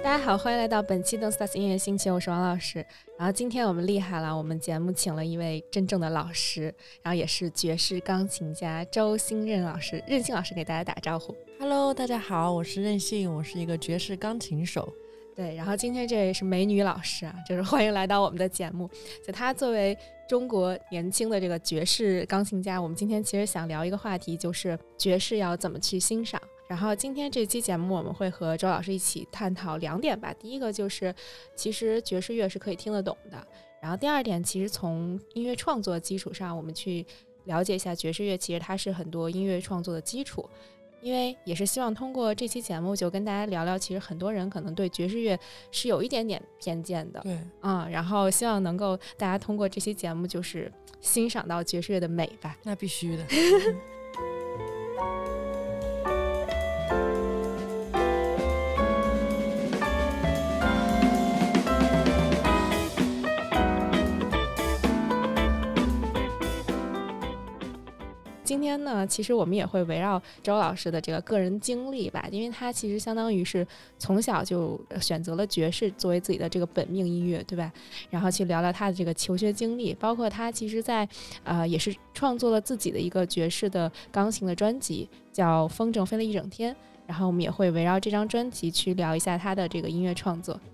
大家好，欢迎来到本期邓 stars 音乐星球，我是王老师。然后今天我们厉害了，我们节目请了一位真正的老师，然后也是爵士钢琴家周新任老师。任性老师给大家打招呼。 Hello， 大家好，我是任性，我是一个爵士钢琴手。 对，然后今天这位是美女老师啊，就是欢迎来到我们的节目。就她作为中国年轻的这个爵士钢琴家，我们今天其实想聊一个话题，就是爵士要怎么去欣赏。然后今天这期节目我们会和周老师一起探讨2点吧。第一个就是其实爵士乐是可以听得懂的，然后第二点其实从音乐创作基础上我们去了解一下爵士乐，其实它是很多音乐创作的基础。因为也是希望通过这期节目就跟大家聊聊，其实很多人可能对爵士乐是有一点点偏见的， 对， 然后希望能够大家通过这期节目就是欣赏到爵士乐的美吧。 那必须的。 今天呢，其实我们也会围绕周老师的这个个人经历吧，因为他其实相当于是从小就选择了爵士作为自己的这个本命音乐，对吧？然后去聊聊他的这个求学经历，包括他其实在也是创作了自己的一个爵士的钢琴的专辑，叫《风筝飞了一整天》，然后我们也会围绕这张专辑去聊一下他的这个音乐创作。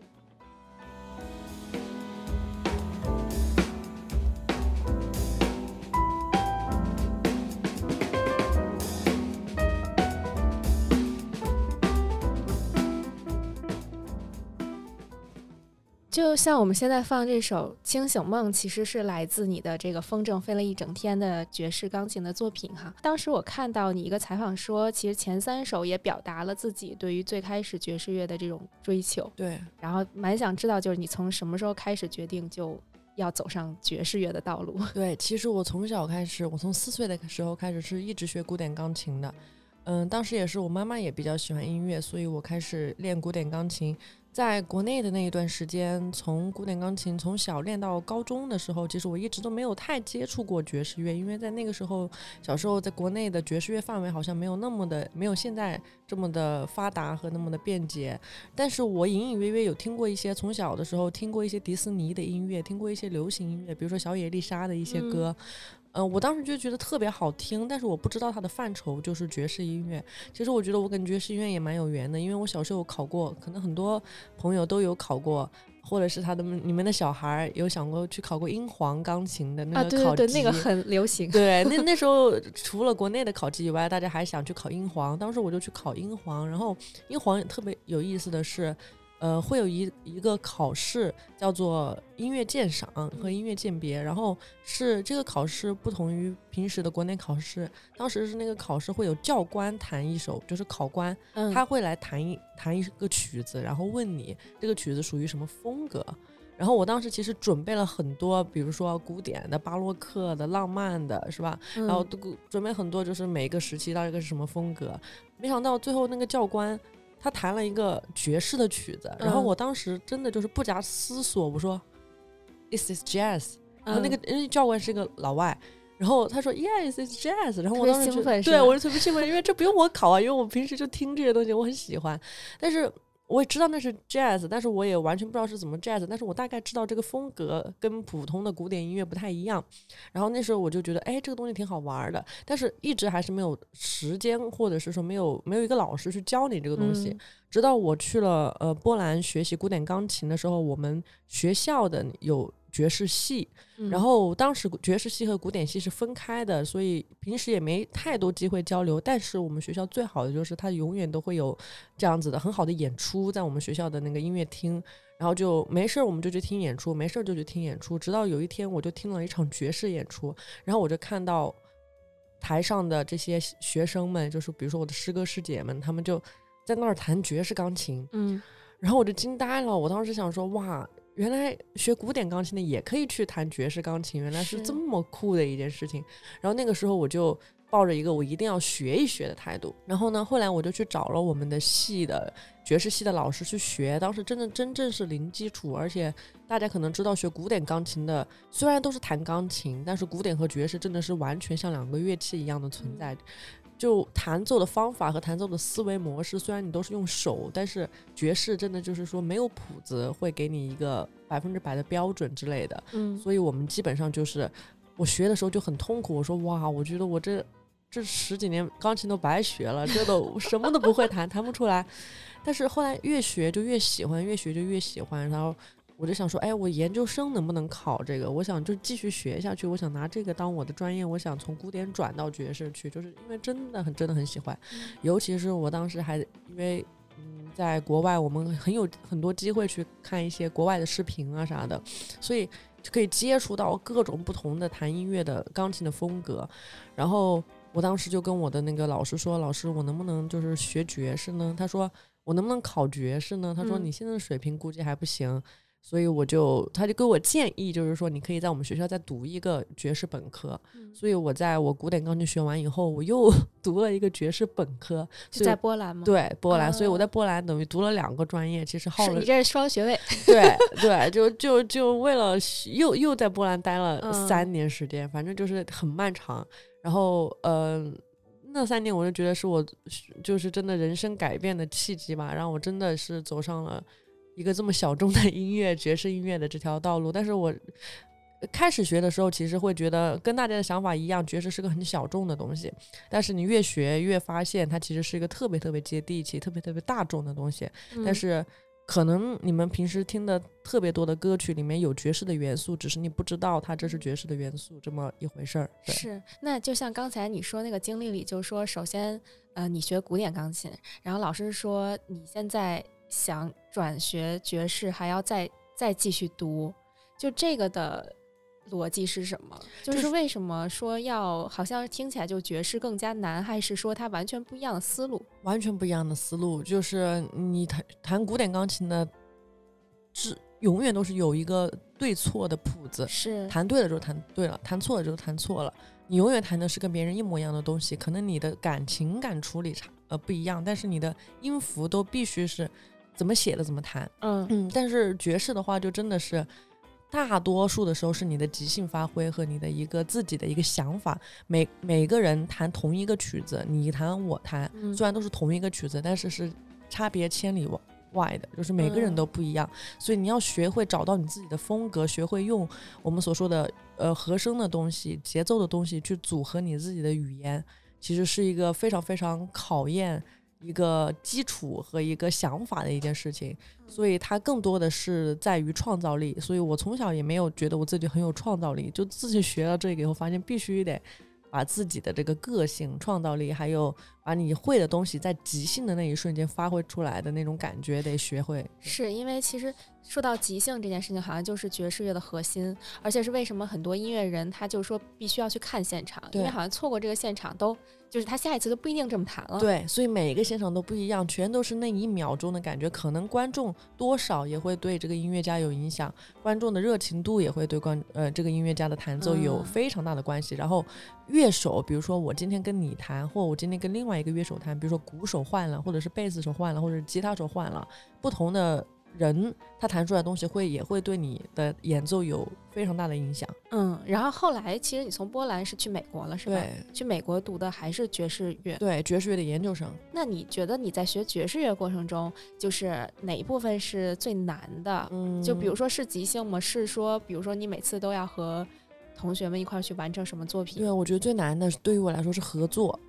就像我们现在放这首《清醒梦》，其实是来自你的这个《风筝飞了一整天》的爵士钢琴的作品哈。当时我看到你一个采访说，其实前3首也表达了自己对于最开始爵士乐的这种追求。 对， 然后蛮想知道，就是你从什么时候开始决定就要走上爵士乐的道路？ 对，其实我从小开始，我从4岁的时候开始是一直学古典钢琴的。当时也是我妈妈也比较喜欢音乐，所以我开始练古典钢琴。在国内的那一段时间，从古典钢琴从小练到高中的时候，其实我一直都没有太接触过爵士乐，因为在那个时候小时候在国内的爵士乐范围好像没有现在这么的发达和那么的便捷。但是我隐隐约约有听过一些，从小的时候听过一些迪士尼的音乐，听过一些流行音乐，比如说小野丽莎的一些歌。我当时就觉得特别好听，但是我不知道它的范畴就是爵士音乐。其实我觉得我跟爵士音乐也蛮有缘的，因为我小时候有考过，可能很多朋友都有考过，或者是你们的小孩有想过去考过英皇钢琴的那个考级。 对，那个很流行。 对，那时候除了国内的考级以外，大家还想去考英皇，当时我就去考英皇。然后英皇特别有意思的是会有一个考试叫做音乐鉴赏和音乐鉴别，然后是这个考试不同于平时的国内考试，当时是那个考试会有教官弹一首，就是考官他会来弹一个曲子，然后问你这个曲子属于什么风格。然后我当时其实准备了很多，比如说古典的、巴洛克的、浪漫的，是吧？然后准备很多，就是每个时期到底是什么风格。没想到最后那个教官他弹了一个爵士的曲子，然后我当时真的就是不假思索，我说 This is jazz， 然后那个教官是一个老外，然后他说 Yes it's jazz， 然后我当时对我就特别兴奋，因为这不用我考啊，因为我平时就听这些东西，我很喜欢，但是我也知道那是 jazz， 但是我也完全不知道是怎么 jazz， 但是我大概知道这个风格跟普通的古典音乐不太一样。然后那时候我就觉得这个东西挺好玩的，但是一直还是没有时间，或者是说没有一个老师去教你这个东西。直到我去了波兰学习古典钢琴的时候，我们学校的有爵士系，然后当时爵士系和古典系是分开的，所以平时也没太多机会交流。但是我们学校最好的就是它永远都会有这样子的很好的演出在我们学校的那个音乐厅，然后就没事我们就去听演出，没事就去听演出。直到有一天我就听了一场爵士演出，然后我就看到台上的这些学生们，就是比如说我的师哥师姐们，他们就在那儿弹爵士钢琴，然后我就惊呆了。我当时想说，哇，原来学古典钢琴的也可以去弹爵士钢琴，原来是这么酷的一件事情。然后那个时候我就抱着一个我一定要学一学的态度，然后呢后来我就去找了我们的系的爵士系的老师去学。当时真正是零基础，而且大家可能知道学古典钢琴的虽然都是弹钢琴，但是古典和爵士真的是完全像2个乐器一样的存在。 就弹奏的方法和弹奏的思维模式，虽然你都是用手，但是爵士真的就是说没有谱子会给你一个100%的标准之类的。所以我们基本上就是我学的时候就很痛苦，我说哇，我觉得我这10几年钢琴都白学了，这都什么都不会弹，弹不出来。但是后来越学就越喜欢，越学就越喜欢，然后我就想说，哎，我研究生能不能考这个？我想就继续学下去，我想拿这个当我的专业，我想从古典转到爵士去，就是因为真的很喜欢。尤其是我当时还因为在国外，我们很多机会去看一些国外的视频啊啥的，所以就可以接触到各种不同的弹音乐的钢琴的风格。然后我当时就跟我的那个老师说，老师，我能不能就是学爵士呢？他说我能不能考爵士呢？他说你现在的水平估计还不行。所以他就给我建议，就是说你可以在我们学校再读一个爵士本科。所以我在我古典钢琴学完以后，我又读了一个爵士本科。 就在波兰吗？ 对，波兰。所以我在波兰等于读了2个专业，其实耗了。 你这是双学位。 对，就为了又在波兰待了3年时间，反正就是很漫长。然后那3年我就觉得是我就是真的人生改变的契机吧，让我真的是走上了一个这么小众的音乐爵士音乐的这条道路。但是我开始学的时候其实会觉得跟大家的想法一样，爵士是个很小众的东西，但是你越学越发现它其实是一个特别接地气特别大众的东西。但是可能你们平时听的特别多的歌曲里面有爵士的元素，只是你不知道它这是爵士的元素这么一回事儿。 是，那就像刚才你说那个经历里，就是说首先你学古典钢琴，然后老师说你现在想转学爵士还要再继续读，就这个的逻辑是什么？就是为什么说要好像听起来就爵士更加难，还是说它完全不一样的思路？ 完全不一样的思路，就是你弹古典钢琴的永远都是有一个对错的谱子， 是弹对了就弹对了，弹错了就弹错了。你永远弹的是跟别人一模一样的东西，可能你的情感处理不一样，但是你的音符都必须是怎么写的怎么弹。但是爵士的话就真的是大多数的时候是你的即兴发挥和你的一个自己的一个想法。每个人弹同一个曲子，你弹我弹，虽然都是同一个曲子，但是是差别千里外的，就是每个人都不一样。所以你要学会找到你自己的风格，学会用我们所说的和声的东西节奏的东西去组合你自己的语言，其实是一个非常考验一个基础和一个想法的一件事情。所以它更多的是在于创造力。所以我从小也没有觉得我自己很有创造力，就自己学到这个以后发现必须得把自己的这个个性创造力，还有把你会的东西在即兴的那一瞬间发挥出来的那种感觉得学会。 是因为其实说到即兴这件事情好像就是爵士乐的核心，而且是为什么很多音乐人他就说必须要去看现场，因为好像错过这个现场都就是他下一次就不一定这么弹了。 对，所以每一个现场都不一样，全都是那1秒钟的感觉，可能观众多少也会对这个音乐家有影响，观众的热情度也会对这个音乐家的弹奏有非常大的关系。然后乐手，比如说我今天跟你弹，或我今天跟另外一个乐手弹，比如说鼓手换了，或者是贝斯手换了，或者是吉他手换了，不同的人他弹出来的东西也会对你的演奏有非常大的影响。 然后后来其实你从波兰是去美国了是吧？ 对， 去美国读的还是爵士乐。 对，爵士乐的研究生。 那你觉得你在学爵士乐过程中就是哪一部分是最难的？就比如说是即兴吗？是说比如说你每次都要和同学们一块去完成什么作品？ 对，我觉得最难的对于我来说是合作。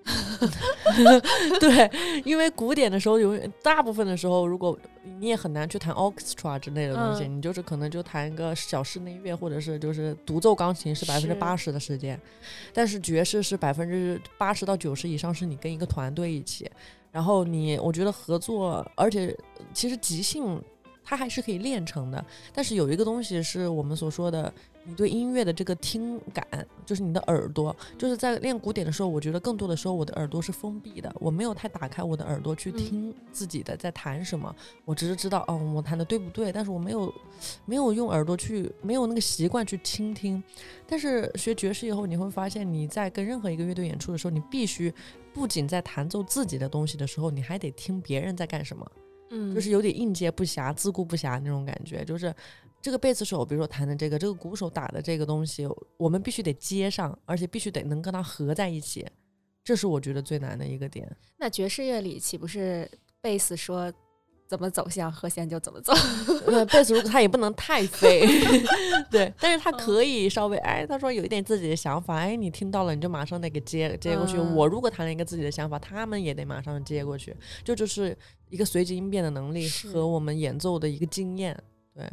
对，因为古典的时候大部分的时候如果你也很难去弹 orchestra 之类的东西，你就是可能就弹一个小室内乐，或者是就是独奏钢琴是80%的时间，但是爵士是80%到90%以上是你跟一个团队一起，然后我觉得合作，而且其实即兴它还是可以练成的，但是有一个东西是我们所说的你对音乐的这个听感，就是你的耳朵，就是在练古典的时候，我觉得更多的时候我的耳朵是封闭的，我没有太打开我的耳朵去听自己的在弹什么，我只是知道我弹的对不对，但是我没有用耳朵去，没有那个习惯去倾听。但是学爵士以后，你会发现你在跟任何一个乐队演出的时候，你必须不仅在弹奏自己的东西的时候，你还得听别人在干什么，就是有点应接不暇自顾不暇那种感觉，就是这个贝斯手比如说弹的这个鼓手打的这个东西，我们必须得接上，而且必须得能跟它合在一起， 这是我觉得最难的一个点。 那爵士乐里岂不是贝斯说怎么走向和弦就怎么走？ 贝斯如果他也不能太飞对，但是他可以稍微他说有一点自己的想法，你听到了你就马上得给接过去。我如果弹了一个自己的想法，他们也得马上接过去，就是一个随机应变的能力和我们演奏的一个经验。对。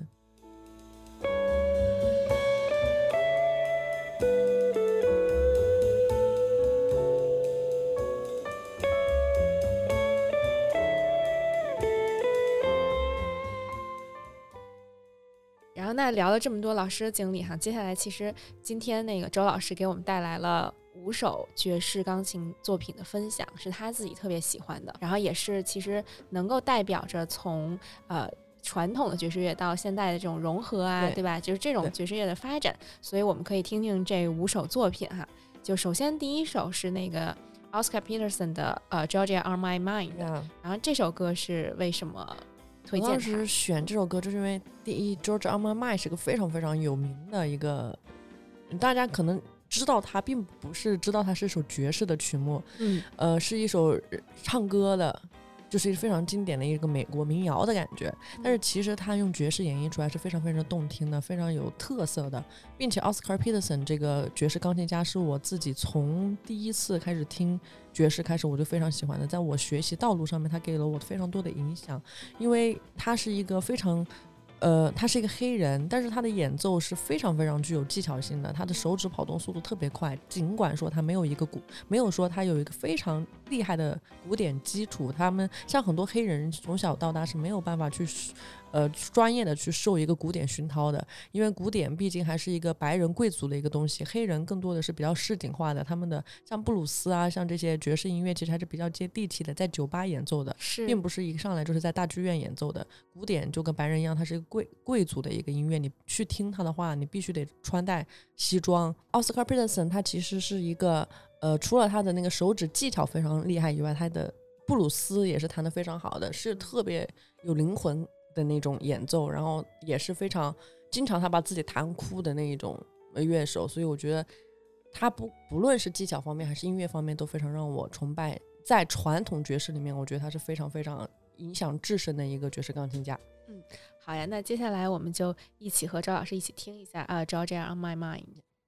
然后那聊了这么多老师的经历哈，接下来其实今天那个周老师给我们带来了5首爵士钢琴作品的分享，是他自己特别喜欢的，然后也是其实能够代表着从传统的爵士乐到现在的这种融合啊， 对吧？就是这种爵士乐的发展，所以我们可以听听这5首作品哈。就首先第一首是那个 Oscar Peterson 的Georgia on My Mind， 然后这首歌是为什么推荐它？ 当时选这首歌就是因为第一 Georgia on My Mind 是个非常非常有名的一个，大家可能知道它并不是知道它是一首爵士的曲目，是一首唱歌的，就是非常经典的一个美国民谣的感觉，但是其实他用爵士演绎出来是非常非常动听的，非常有特色的，并且 Oscar Peterson 这个爵士钢琴家是我自己从第一次开始听爵士开始我就非常喜欢的，在我学习道路上面他给了我非常多的影响，因为他是一个非常他是一个黑人，但是他的演奏是非常非常具有技巧性的，他的手指跑动速度特别快，尽管说他没有说他有一个非常厉害的古典基础，他们像很多黑人从小到大是没有办法去专业的去受一个古典熏陶的，因为古典毕竟还是一个白人贵族的一个东西，黑人更多的是比较市井化的，他们的像布鲁斯啊，像这些爵士音乐其实还是比较接地气的，在酒吧演奏的，并不是一上来就是在大剧院演奏的。古典就跟白人一样，它是一个贵族的一个音乐，你去听它的话你必须得穿戴西装。 Oscar Peterson 他其实是一个除了他的那个手指技巧非常厉害以外，他的布鲁斯也是弹得非常好的，是特别有灵魂的那种演奏，然后也是非常经常他把自己弹哭的那一种乐手，所以我觉得他不论是技巧方面还是音乐方面都非常让我崇拜，在传统爵士里面我觉得他是非常非常影响至深的一个爵士钢琴家。 好呀，那接下来我们就一起和周老师一起听一下Georgia on My Mind。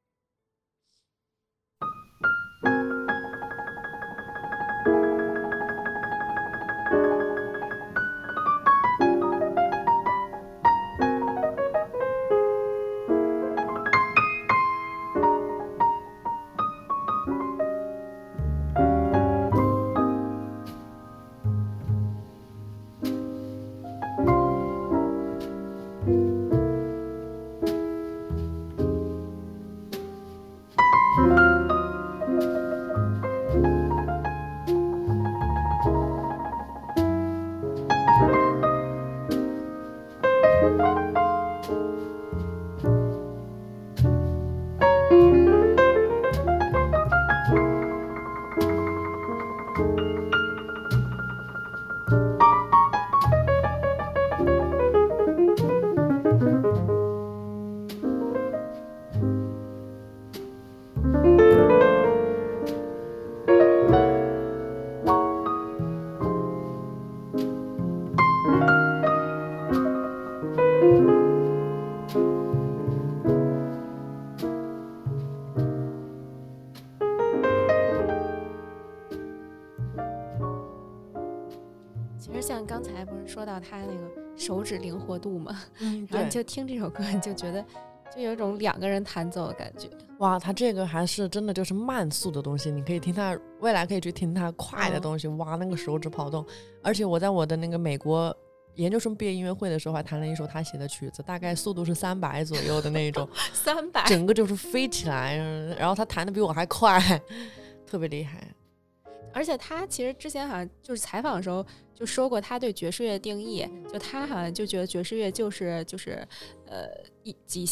其实像刚才不是说到他那个手指灵活度嘛，然后你就听这首歌，你就觉得就有一种2个人弹奏的感觉。 哇，他这个还是真的就是慢速的东西，你可以听他，未来可以去听他快的东西，哇，那个手指跑动。而且我在我的那个美国研究生毕业音乐会的时候还弹了一首他写的曲子，大概速度是300左右的那种 300， 整个就是飞起来，然后他弹的比我还快，特别厉害。 而且他其实之前好像就是采访的时候就说过他对爵士乐的定义，就他好像就觉得爵士乐就是即兴，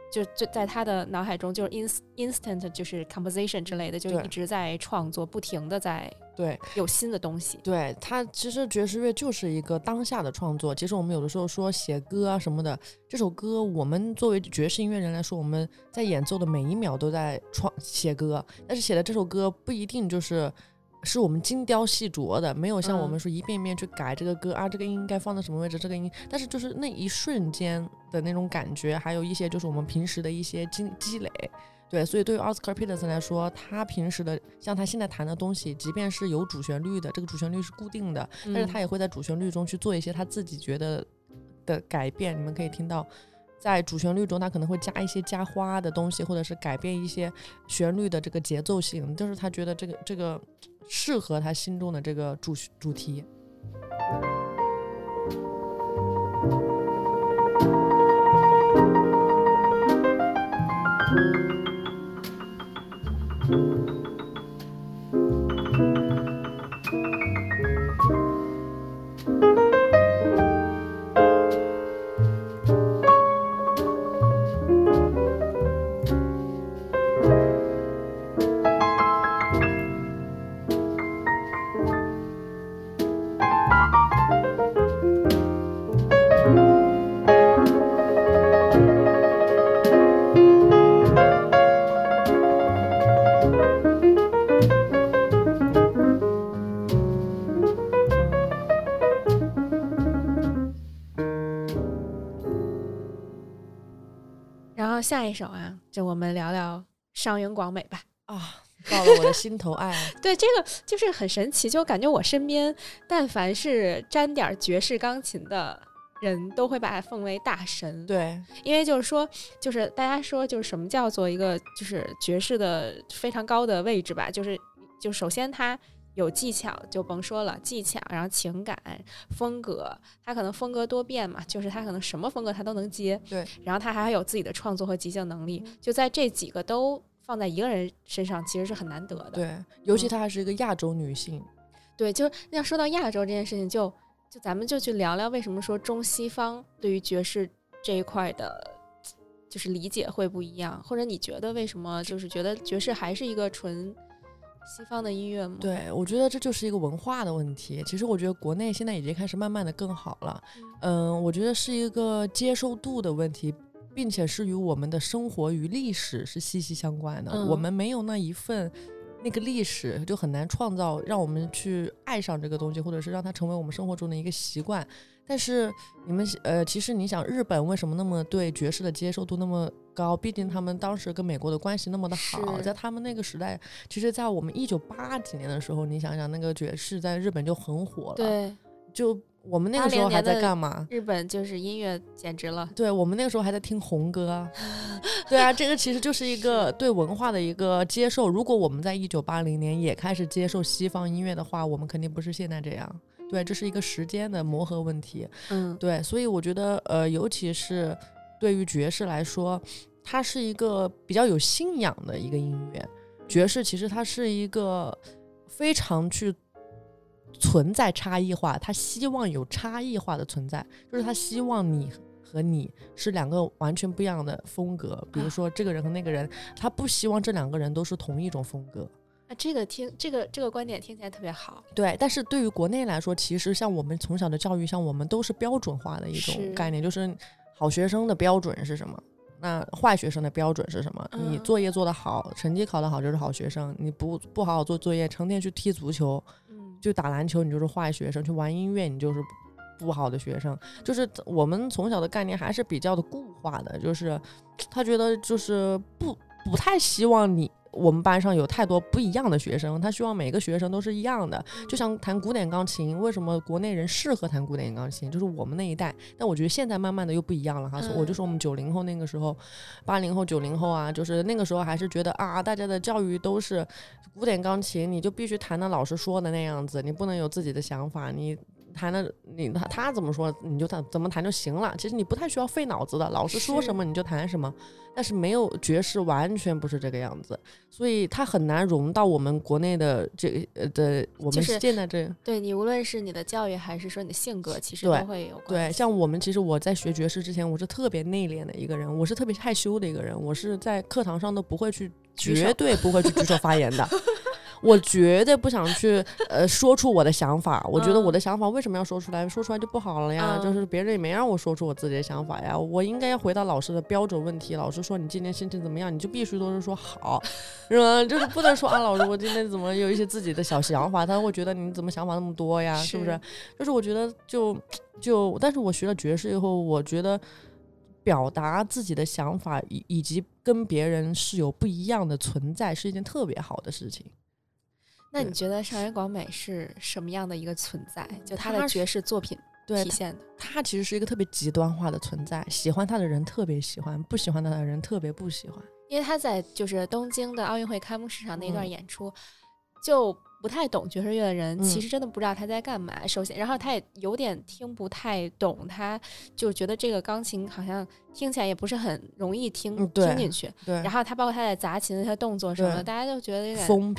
就在他的脑海中就是 instant 就是 composition 之类的，就一直在创作，不停的在有新的东西。 对，他其实爵士乐就是一个当下的创作。其实我们有的时候说写歌啊什么的，这首歌我们作为爵士音乐人来说，我们在演奏的每一秒都在写歌，但是写的这首歌不一定是我们精雕细琢的，没有像我们说一遍一遍去改这个歌啊，这个音应该放在什么位置，这个音，但是就是那一瞬间的那种感觉，还有一些就是我们平时的一些积累。对，所以对于 Oscar Peterson 来说，他平时的像他现在弹的东西，即便是有主旋律的，这个主旋律是固定的，但是他也会在主旋律中去做一些他自己觉得的改变。你们可以听到在主旋律中他可能会加一些加花的东西，或者是改变一些旋律的这个节奏性，就是他觉得这个适合他心中的这个主题。 下一首啊，就我们聊聊上原广美吧。 啊，到了我的心头爱对，这个就是很神奇，就感觉我身边但凡是沾点爵士钢琴的人都会把它奉为大神。 对， 因为就是说，就是大家说就是什么叫做一个就是爵士的非常高的位置吧，就首先它有技巧，就甭说了技巧，然后情感风格，他可能风格多变嘛，就是他可能什么风格他都能接。 对， 然后他还有自己的创作和即兴能力，就在这几个都放在一个人身上其实是很难得的。 对，尤其她还是一个亚洲女性。 对，就要说到亚洲这件事情，就咱们就去聊聊为什么说中西方对于爵士这一块的就是理解会不一样，或者你觉得为什么就是觉得爵士还是一个纯西方的音乐吗？ 对，我觉得这就是一个文化的问题。其实我觉得国内现在已经开始慢慢的更好了。我觉得是一个接受度的问题，并且是与我们的生活与历史是息息相关的。我们没有那一份那个历史，就很难创造让我们去爱上这个东西，或者是让它成为我们生活中的一个习惯。但是你们其实你想日本为什么那么对爵士的接受度那么高？毕竟他们当时跟美国的关系那么的好，在他们那个时代，其实在我们1980几年的时候，你想想那个爵士在日本就很火了。 对， 就我们那个时候还在干嘛？ 日本就是音乐简直了。 对，我们那个时候还在听红歌。对啊，这个其实就是一个对文化的一个接受。如果我们在1980年也开始接受西方音乐的话，我们肯定不是现在这样。对，这是一个时间的磨合问题。对，所以我觉得尤其是对于爵士来说，它是一个比较有信仰的一个音乐。爵士其实它是一个非常去存在差异化，他希望有差异化的存在，就是他希望你和你是两个完全不一样的风格。比如说这个人和那个人，他不希望这两个人都是同一种风格。 这个观点听起来特别好。 对，但是对于国内来说，其实像我们从小的教育，像我们都是标准化的一种概念，就是好学生的标准是什么，那坏学生的标准是什么？你作业做得好，成绩考得好就是好学生，你不好好做作业，成天去踢足球，就打篮球，你就是坏学生，去玩音乐你就是不好的学生。就是我们从小的概念还是比较的固化的，就是他觉得就是不太希望我们班上有太多不一样的学生，他希望每个学生都是一样的。就像弹古典钢琴，为什么国内人适合弹古典钢琴，就是我们那一代。但我觉得现在慢慢的又不一样了哈。我就说我们90后那个时候，80后90后啊，就是那个时候还是觉得啊，大家的教育都是古典钢琴，你就必须弹的老师说的那样子，你不能有自己的想法，你弹的他怎么说你就怎么弹就行了，其实你不太需要费脑子的，老师说什么你就弹什么。但是没有爵士完全不是这个样子，所以它很难融到我们国内的我们现在这、 对你无论是你的教育还是说你的性格其实都会有关系。 对，像我在学爵士之前我是特别内敛的一个人，我是特别害羞的一个人，我是在课堂上都不会去绝对不会去举手发言的我绝对不想去说出我的想法，我觉得我的想法为什么要说出来，说出来就不好了呀，就是别人也没让我说出我自己的想法呀，我应该要回答老师的标准问题，老师说你今天心情怎么样，你就必须都是说好，是吧？就是不能说啊老师我今天怎么有一些自己的小想法，他会觉得你怎么想法那么多呀，是不是？就是我觉得但是我学了爵士以后，我觉得表达自己的想法以及跟别人是有不一样的存在是一件特别好的事情。 那你觉得上原广美是什么样的一个存在？就他的爵士作品体现的， 他其实是一个特别极端化的存在，喜欢他的人特别喜欢，不喜欢他的人特别不喜欢。 因为他在就是东京的奥运会开幕式上那段演出，就不太懂爵士乐的人其实真的不知道他在干嘛。首先，然后他也有点听不太懂，他就觉得这个钢琴好像听起来也不是很容易听进去。 对， 然后他包括他的砸琴的那些动作什么的，大家就觉得有点疯批。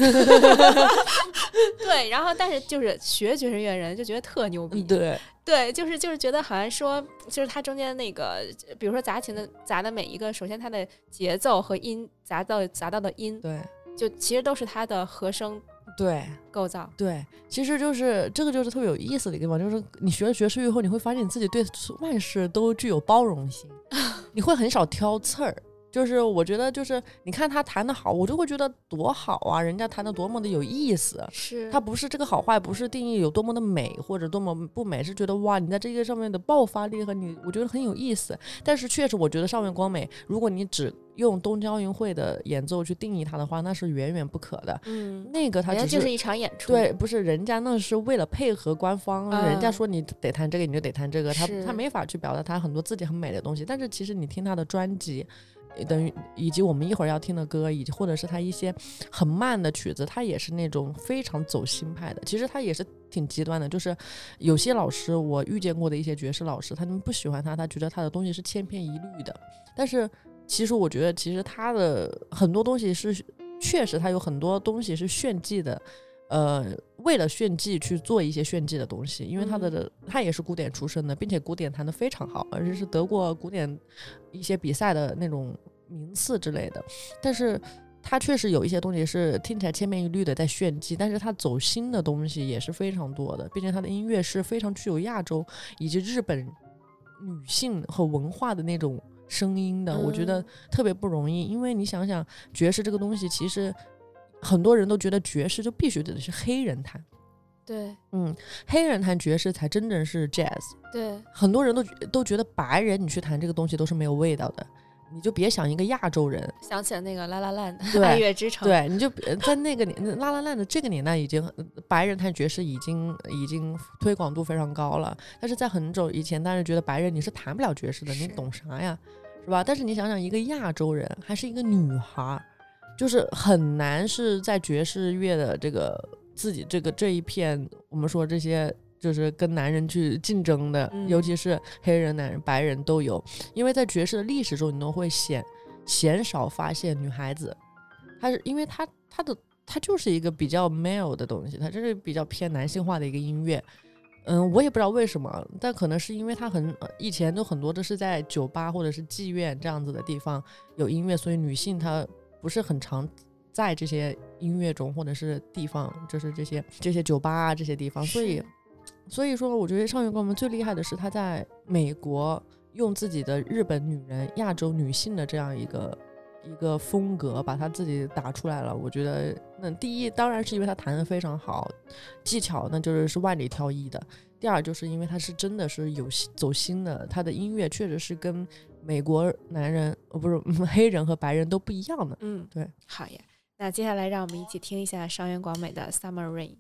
对，然后但是就是学爵士乐人就觉得特牛逼。对，就是觉得好像说，就是他中间那个，比如说砸琴的砸的每一个，首先他的节奏和音砸到的音， 对， 就其实都是他的和声构造。 对，其实就是这个就是特别有意思的一个地方，就是你学了爵士乐以后，你会发现你自己对万事都具有包容心，你会很少挑刺儿。就是我觉得就是你看他弹得好，我就会觉得多好啊，人家弹得多么的有意思。 是， 他不是这个好坏不是定义有多么的美或者多么不美，是觉得哇你在这个上面的爆发力和我觉得很有意思。但是确实我觉得上原光美，如果你只用东京奥运会的演奏去定义它的话，那是远远不可的。那个他只是就是一场演出。 对，不是人家那是为了配合官方，人家说你得弹这个你就得弹这个，他没法去表达他很多自己很美的东西。但是其实你听他的专辑等于以及我们一会儿要听的歌，以及或者是他一些很慢的曲子，他也是那种非常走心派的。其实他也是挺极端的，就是有些老师我遇见过的一些爵士老师，他们不喜欢他觉得他的东西是千篇一律的。但是其实我觉得其实他的很多东西是确实他有很多东西是炫技的，为了炫技去做一些炫技的东西，因为他也是古典出身的，并且古典弹得非常好，而且是得过古典一些比赛的那种名次之类的。但是他确实有一些东西是听起来千篇一律的在炫技，但是他走心的东西也是非常多的，并且他的音乐是非常具有亚洲以及日本女性和文化的那种声音的。我觉得特别不容易，因为你想想爵士这个东西，其实很多人都觉得爵士就必须得是黑人弹， 对， 黑人弹爵士才真正是 jazz。 对，很多人都觉得白人你去弹这个东西都是没有味道的，你就别想一个亚洲人。 想起了那个拉拉烂的爱乐之城， 对，你就在那个拉拉烂的这个年代，已经白人弹爵士已经推广度非常高了。但是在很久以前，大家觉得白人你是弹不了爵士的，你懂啥呀，是吧？但是你想想，一个亚洲人还是一个女孩，就是很难是在爵士乐的这个自己这一片，我们说这些就是跟男人去竞争的，尤其是黑人、男人、白人都有。因为在爵士的历史中，你都会鲜少发现女孩子，因为它就是一个比较 male 的东西，它就是比较偏男性化的一个音乐。我也不知道为什么，但可能是因为它以前都很多都是在酒吧或者是妓院这样子的地方有音乐，所以女性她不是很常在这些音乐中或者是地方，就是这些酒吧啊这些地方。所以说我觉得上原光美最厉害的是他在美国用自己的日本女人、亚洲女性的这样一个风格把他自己打出来了。我觉得那第一当然是因为他弹得非常好，技巧那就是万里挑一的。第二就是因为他是真的是有走心的，他的音乐确实是跟美国男人不是黑人和白人都不一样的。对， 好呀。那接下来让我们一起听一下上原广美的 Summer Rain。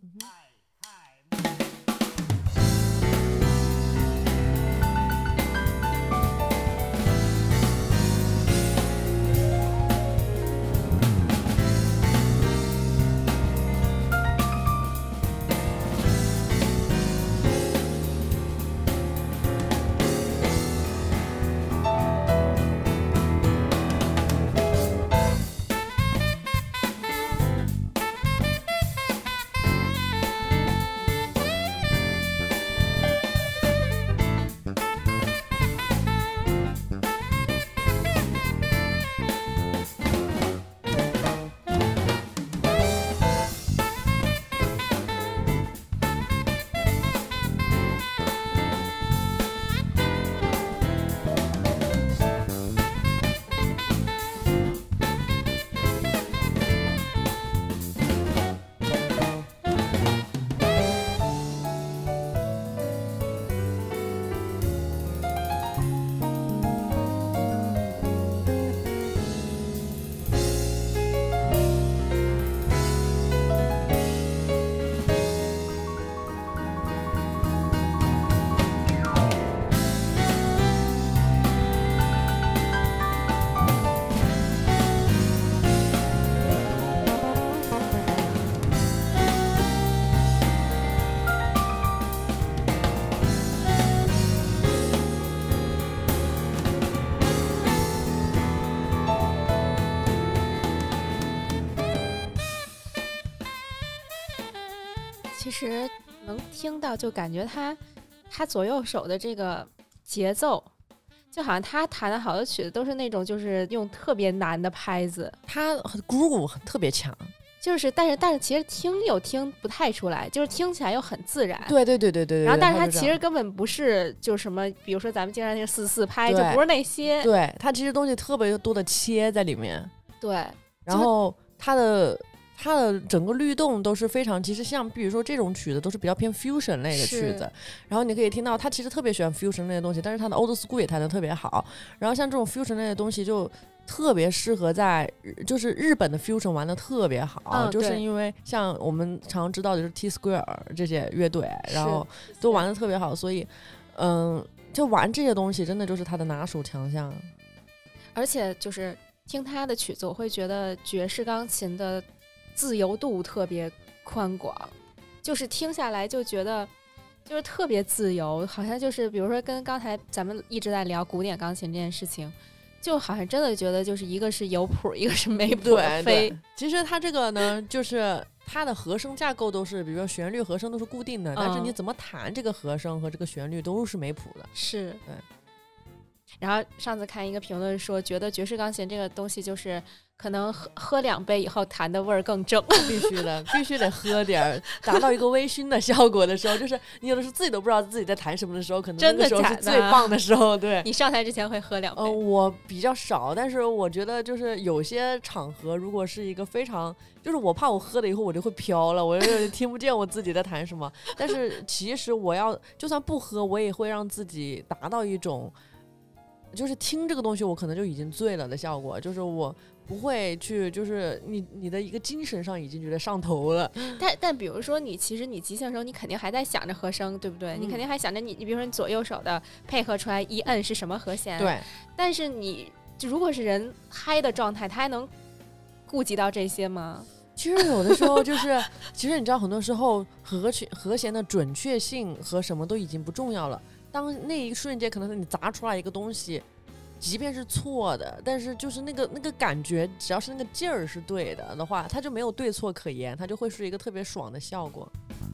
实能听到，就感觉他左右手的这个节奏，就好像他弹的好多曲子都是那种就是用特别难的拍子， 他 groove 特别强。 就是但是其实听不太出来，就是听起来又很自然。 对。 然后但是它其实根本不是就什么，比如说咱们经常那个4/4拍，就不是那些。 对，它其实东西特别多的切在里面。 对。 然后它的整个律动都是非常，其实像比如说这种曲子都是比较偏 fusion 类的曲子，然后你可以听到他其实特别喜欢 fusion 类的东西，但是他的 old school 也弹得特别好。然后像这种 fusion 类的东西就特别适合在就是日本的 fusion 玩的特别好，就是因为像我们常知道的就是 T Square 这些乐队，然后都玩的特别好，所以就玩这些东西真的就是他的拿手强项。 而且就是听他的曲子，我会觉得爵士钢琴的自由度特别宽广，就是听下来就觉得就是特别自由，好像就是比如说跟刚才咱们一直在聊古典钢琴这件事情，就好像真的觉得就是一个是有谱，一个是没谱。 对，其实它这个呢，就是它的和声架构都是，比如说旋律和声都是固定的，但是你怎么弹这个和声和这个旋律都是没谱的。 是， 对。 然后上次看一个评论说，觉得爵士钢琴这个东西就是可能喝2杯以后弹的味儿更正。 必须的，必须得喝点，达到一个微醺的效果的时候，就是你有的时候自己都不知道自己在弹什么的时候，可能那个时候是最棒的时候。对， 你上台之前会喝2杯？ 我比较少，但是我觉得就是有些场合，如果是一个非常，就是我怕我喝了以后我就会飘了，我就听不见我自己在弹什么。但是其实我要就算不喝，我也会让自己达到一种。就是听这个东西我可能就已经醉了的效果，就是我不会去，就是你的一个精神上已经觉得上头了。 但比如说其实你即兴的时候，你肯定还在想着和声，对不对？你肯定还想着你比如说你左右手的配合出来一摁是什么和弦。 对。 但是你如果是人嗨的状态，他还能顾及到这些吗？ 其实有的时候就是，其实你知道，很多时候和弦的准确性和什么都已经不重要了。当那一瞬间可能是你砸出来一个东西，即便是错的，但是就是那个感觉，只要是那个劲儿是对的话，它就没有对错可言，它就会是一个特别爽的效果。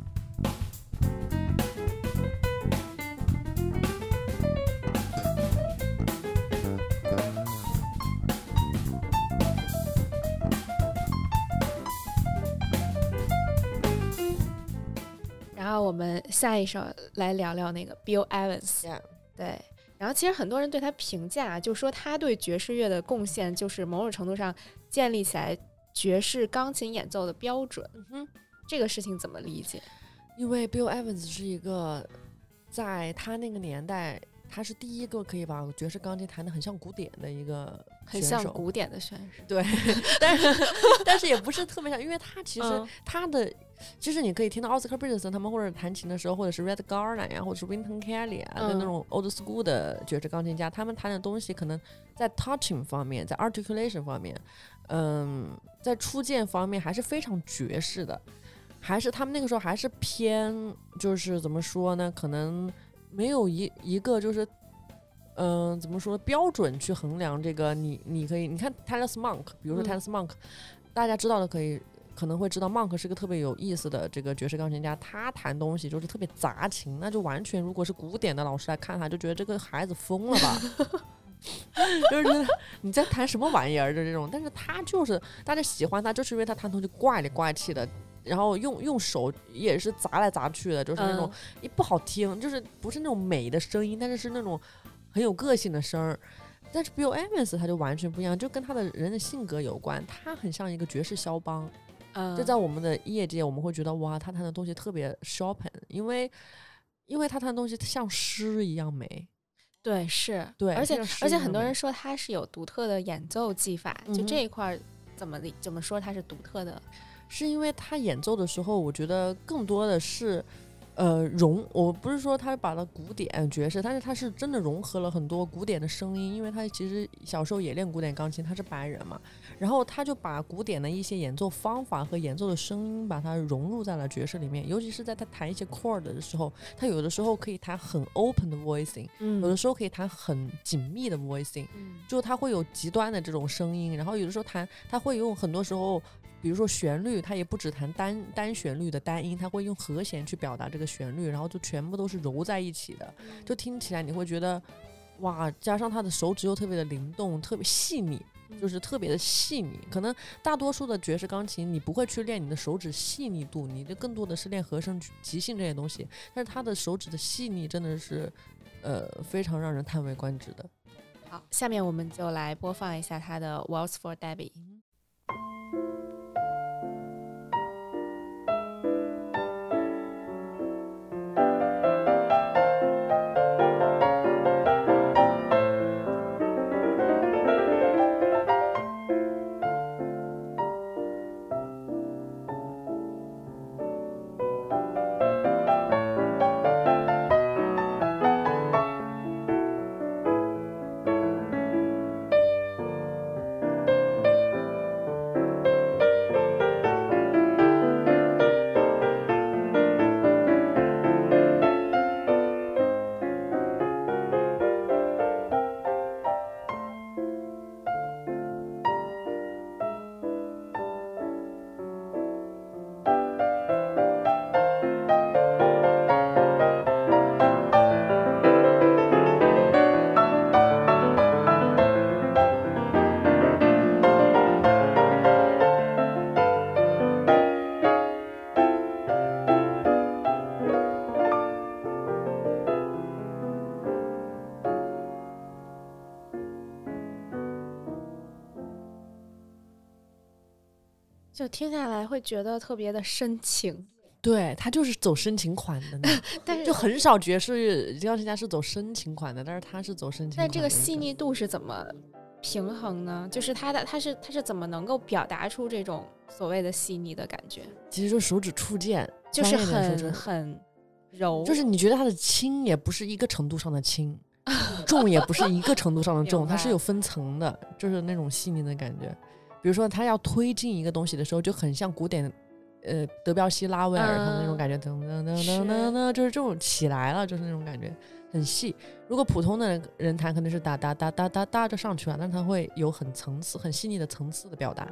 然后我们下一首来聊聊那个 Bill Evans。对，然后其实很多人对他评价，就说他对爵士乐的贡献就是某种程度上建立起来爵士钢琴演奏的标准。这个事情怎么理解？ 因为 Bill Evans 是一个在他那个年代，他是第一个可以把爵士钢琴弹得很像古典的一个很像古典的选手。 对，但是也不是特别像，因为他其实他的。其实你可以听到奥斯卡·贝特森他们或者弹琴的时候，或者是 Red Garland 呀，或者是 Wynton Kelly 啊的那种 old school 的爵士钢琴家，他们弹的东西可能在 touching 方面，在 articulation 方面，在出键方面还是非常爵士的，还是他们那个时候还是偏就是怎么说呢？可能没有一个就是怎么说标准去衡量这个。你可以你看 Thelonious Monk， 比如说 Thelonious Monk，大家知道的可能会知道 Monk 是个特别有意思的这个爵士钢琴家，他弹东西就是特别杂情，那就完全如果是古典的老师来看他就觉得这个孩子疯了吧。就是你在弹什么玩意儿的这种，但是他就是大家喜欢他，就是因为他弹东西怪里怪气的，然后用手也是砸来砸去的，就是那种也不好听，就是不是那种美的声音，但是是那种很有个性的声儿。但是 Bill Evans 他就完全不一样，就跟他的人的性格有关，他很像一个爵士肖邦。就在我们的业界，我们会觉得哇，他弹的东西特别 Chopin， 因为他弹的东西像诗一样美。 对，是， 对， 而且很多人说他是有独特的演奏技法，就这一块怎么说他是独特的？ 是因为他演奏的时候，我觉得更多的是我不是说他把了古典爵士，但是他是真的融合了很多古典的声音，因为他其实小时候也练古典钢琴，他是白人嘛，然后他就把古典的一些演奏方法和演奏的声音把它融入在了爵士里面，尤其是在他弹一些 chord 的时候，他有的时候可以弹很 open 的 voicing，有的时候可以弹很紧密的 voicing，就他会有极端的这种声音，然后有的时候弹他会用很多时候比如说旋律，它也不只弹单旋律的单音，它会用和弦去表达这个旋律，然后就全部都是揉在一起的，就听起来你会觉得哇，加上他的手指又特别的灵动，特别细腻，就是特别的细腻。可能大多数的爵士钢琴，你不会去练你的手指细腻度，你就更多的是练和声、即兴这些东西。但是他的手指的细腻真的是，非常让人叹为观止的。 好，下面我们就来播放一下他的 Waltz for Debbie。就听下来会觉得特别的深情， 对，他就是走深情款的呢但是就很少爵士钢琴家是走深情款的，但是他是走深情款的。 但这个细腻度是怎么平衡呢？就是他是怎么能够表达出这种所谓的细腻的感觉？ 其实就手指触键， 就是很很柔， 就是你觉得它的轻也不是一个程度上的轻，重也不是一个程度上的重，它是有分层的，就是那种细腻的感觉。比如说他要推进一个东西的时候，就很像古典德彪西、拉威尔他们那种感觉，噔噔噔噔噔噔，就是这种起来了，就是那种感觉很细。如果普通的人弹可能是哒哒哒哒哒哒就上去了，但他会有很层次、很细腻的层次的表达。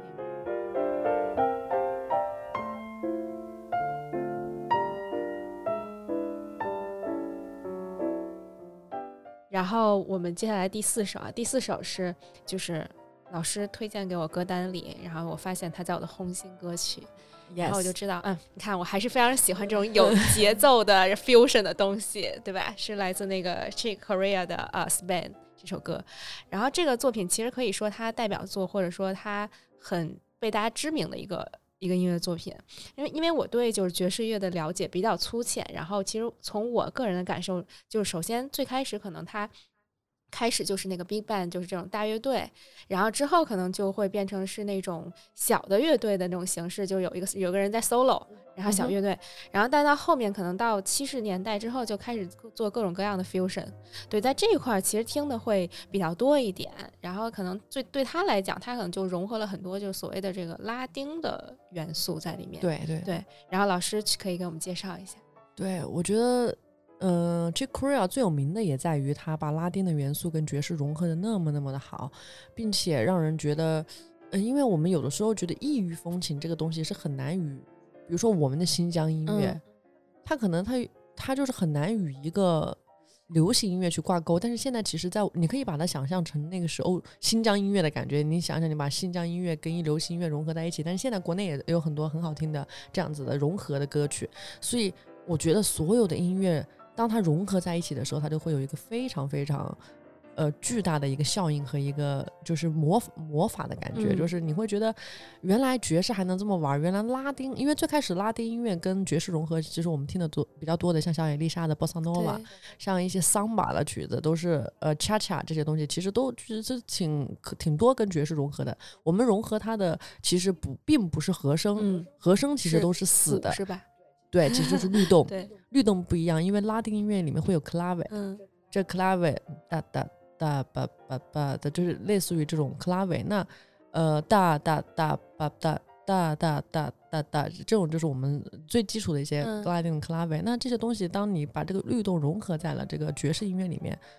然后我们接下来第四首啊，第四首是就是老师推荐给我歌单里，然后我发现它在我的红心歌曲。然后我就知道，你看我还是非常喜欢这种有节奏的fusion 的东西，对吧？是来自那个 Chick Corea 的Spain 这首歌。然后这个作品其实可以说它代表作，或者说它很被大家知名的一个音乐作品。因为我对就是爵士乐的了解比较粗浅，然后其实从我个人的感受，就是首先最开始可能它开始就是那个 Big Band， 就是这种大乐队，然后之后可能就会变成是那种小的乐队的那种形式，就有个人在 solo， 然后小乐队，然后但到后面可能到70年代之后就开始做各种各样的 fusion。 对，在这一块其实听的会比较多一点，然后可能对他来讲，他可能就融合了很多就是所谓的这个拉丁的元素在里面。对，然后老师可以给我们介绍一下。 对，我觉得Chick Corea 最有名的也在于他把拉丁的元素跟爵士融合的那么的好，并且让人觉得因为我们有的时候觉得异域风情这个东西是很难与，比如说我们的新疆音乐，它可能它就是很难与一个流行音乐去挂钩，但是现在其实你可以把它想象成那个时候新疆音乐的感觉，你想想你把新疆音乐跟流行音乐融合在一起，但是现在国内也有很多很好听的这样子的融合的歌曲，所以我觉得所有的音乐当它融合在一起的时候，它就会有一个非常非常巨大的一个效应和一个就是魔法的感觉，就是你会觉得原来爵士还能这么玩，原来拉丁，因为最开始拉丁音乐跟爵士融合，其实我们听的比较多的，像小野丽莎的 Bossa Nova， 像一些桑巴的曲子，都是cha-cha 这些东西，其实都是挺多跟爵士融合的。我们融合它的其实并不是和声，和声其实都是死的， 是吧？ 对，其实就是律动。 对， 律动不一样，因为拉丁音乐里面会有 clave，这 clave 哒哒哒吧吧吧的，就是类似于这种 clave。那哒哒哒吧哒哒哒哒哒哒，这种就是我们最基础的一些拉丁的 clave。那这些东西，当你把这个律动融合在了这个爵士音乐里面，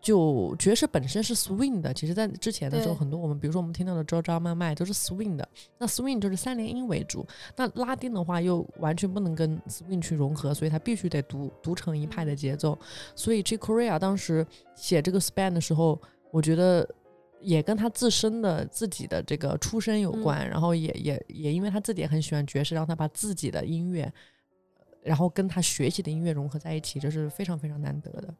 就爵士本身是 swing 的，其实在之前的时候， 对很多我们比如说我们听到的 George Michael 都是 swing 的，那 swing 就是3连音为主，那拉丁的话又完全不能跟 swing 去融合，所以它必须得独成一派的节奏。所以 Chick Corea 当时写这个 span 的时候，我觉得也跟他自己的这个出身有关，然后也因为他自己也很喜欢爵士，让他把自己的音乐然后跟他学习的音乐融合在一起，这是非常非常难得的。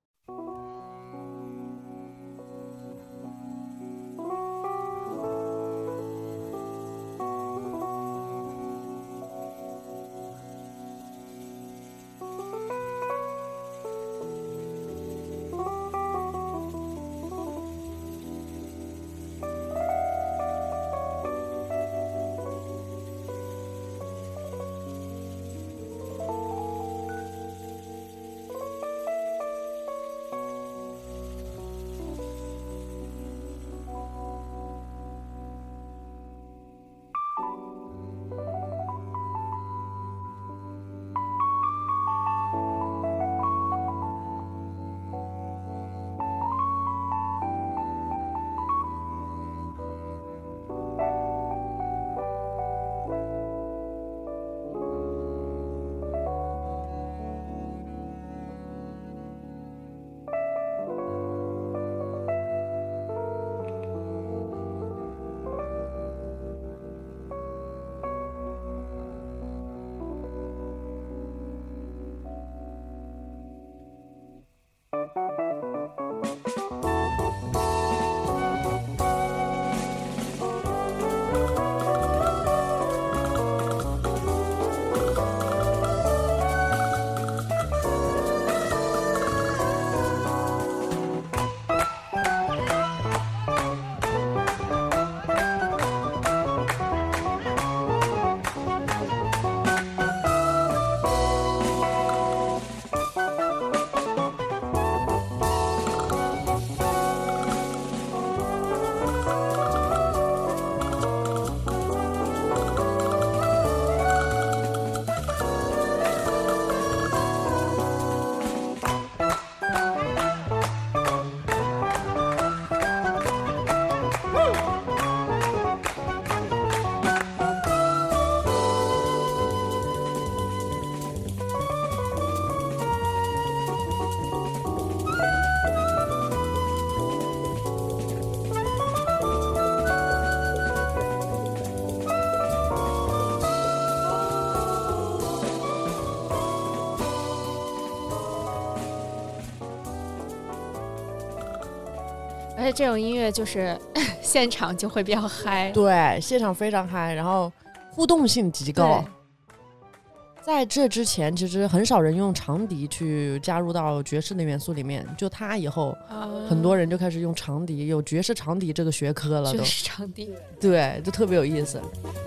而且这种音乐就是现场就会比较嗨， 对，现场非常嗨，然后互动性极高。在这之前其实很少人用长笛去加入到爵士的元素里面，就他以后很多人就开始用长笛，有爵士长笛这个学科了都。 爵士长笛， 对，就特别有意思。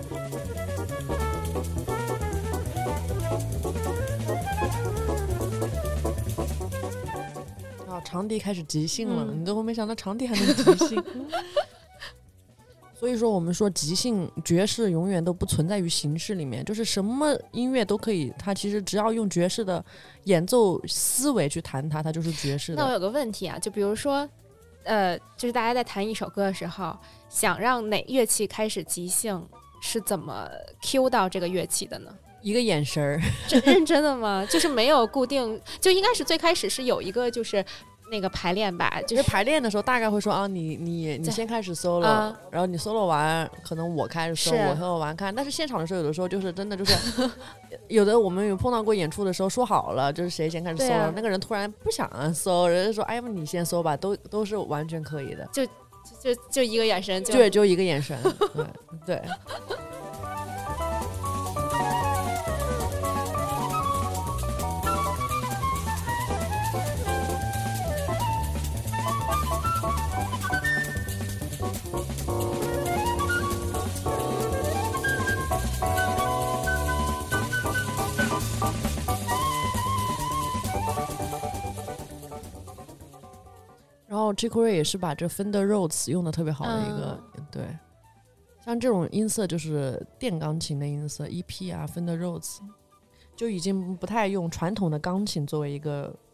长笛开始即兴了，你都没想到长笛还能即兴。所以说我们说即兴爵士永远都不存在于形式里面，就是什么音乐都可以，它其实只要用爵士的演奏思维去弹它，它就是爵士的。 那我有个问题啊，就比如说就是大家在弹一首歌的时候，想让哪乐器开始即兴，是怎么 cue 到这个乐器的呢？ 一个眼神儿。 认真的吗？就是没有固定，就应该是最开始是有一个就是那个排练吧，就是排练的时候大概会说啊，你先开始 solo，然后你 solo 完，可能我开始 solo， 我 solo 完看。但是现场的时候，有的时候就是真的就是有的我们有碰到过演出的时候，说好了就是谁先开始 solo，那个人突然不想 solo， 人家说哎呀你先 solo 吧，都是完全可以的。 就一个眼神， 就一个眼神，对。然后 Chick Corea 也是把这 Fender Rhodes 用的特别好的一个，对，像这种音色就是电钢琴的音色 EP 啊 Fender Rhodes 就已经不太用传统的钢琴作为一个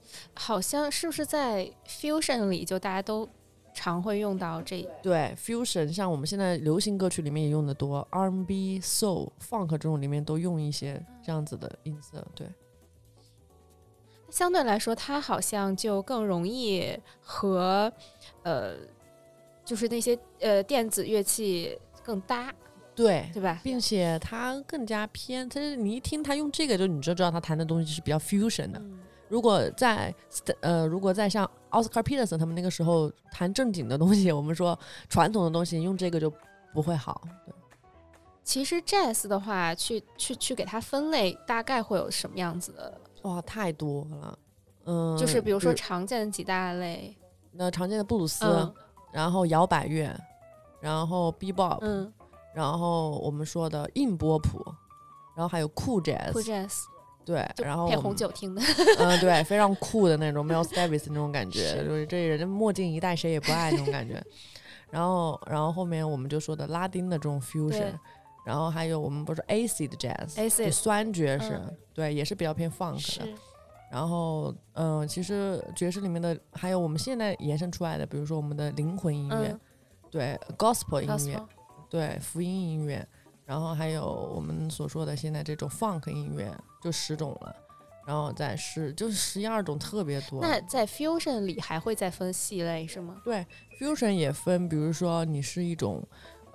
好像是不是在 fusion 里就大家都常会用到这？ 对 fusion 像我们现在流行歌曲里面也用的多 ，R&B、Soul、Funk 这种里面都用一些这样子的音色。对， 相对来说它好像就更容易和就是那些电子乐器更搭， 对吧？ 并且它更加偏，它你一听他用这个就你就知道他弹的东西是比较 fusion 的。如果在像奥斯卡·皮特森他们那个时候弹正经的东西，我们说传统的东西用这个就不会好。对， 其实 jazz 的话，去给它分类，大概会有什么样子的？ 哇，太多了。 就是比如说常见的几大类， 那常见的布鲁斯，然后摇摆乐，然后 bebop，然后我们说的硬波普，然后还有酷 jazz。对，然后配红酒听的， 对，非常酷的那种 Miles Davis 那种感觉，就是这人墨镜一戴谁也不爱那种感觉。然后后面我们就说的拉丁的这种 fusion， 然后还有我们不是 acid jazz， 就酸爵士，对，也是比较偏 funk 的。然后其实爵士里面的还有我们现在延伸出来的，比如说我们的灵魂音乐，对 gospel 音乐，对福音音乐。然后还有我们所说的现在这种 funk 音乐就10种了，然后再就是11、2种，特别多。 那在 fusion 里还会再分细类是吗？ 对 fusion 也分，比如说你是一种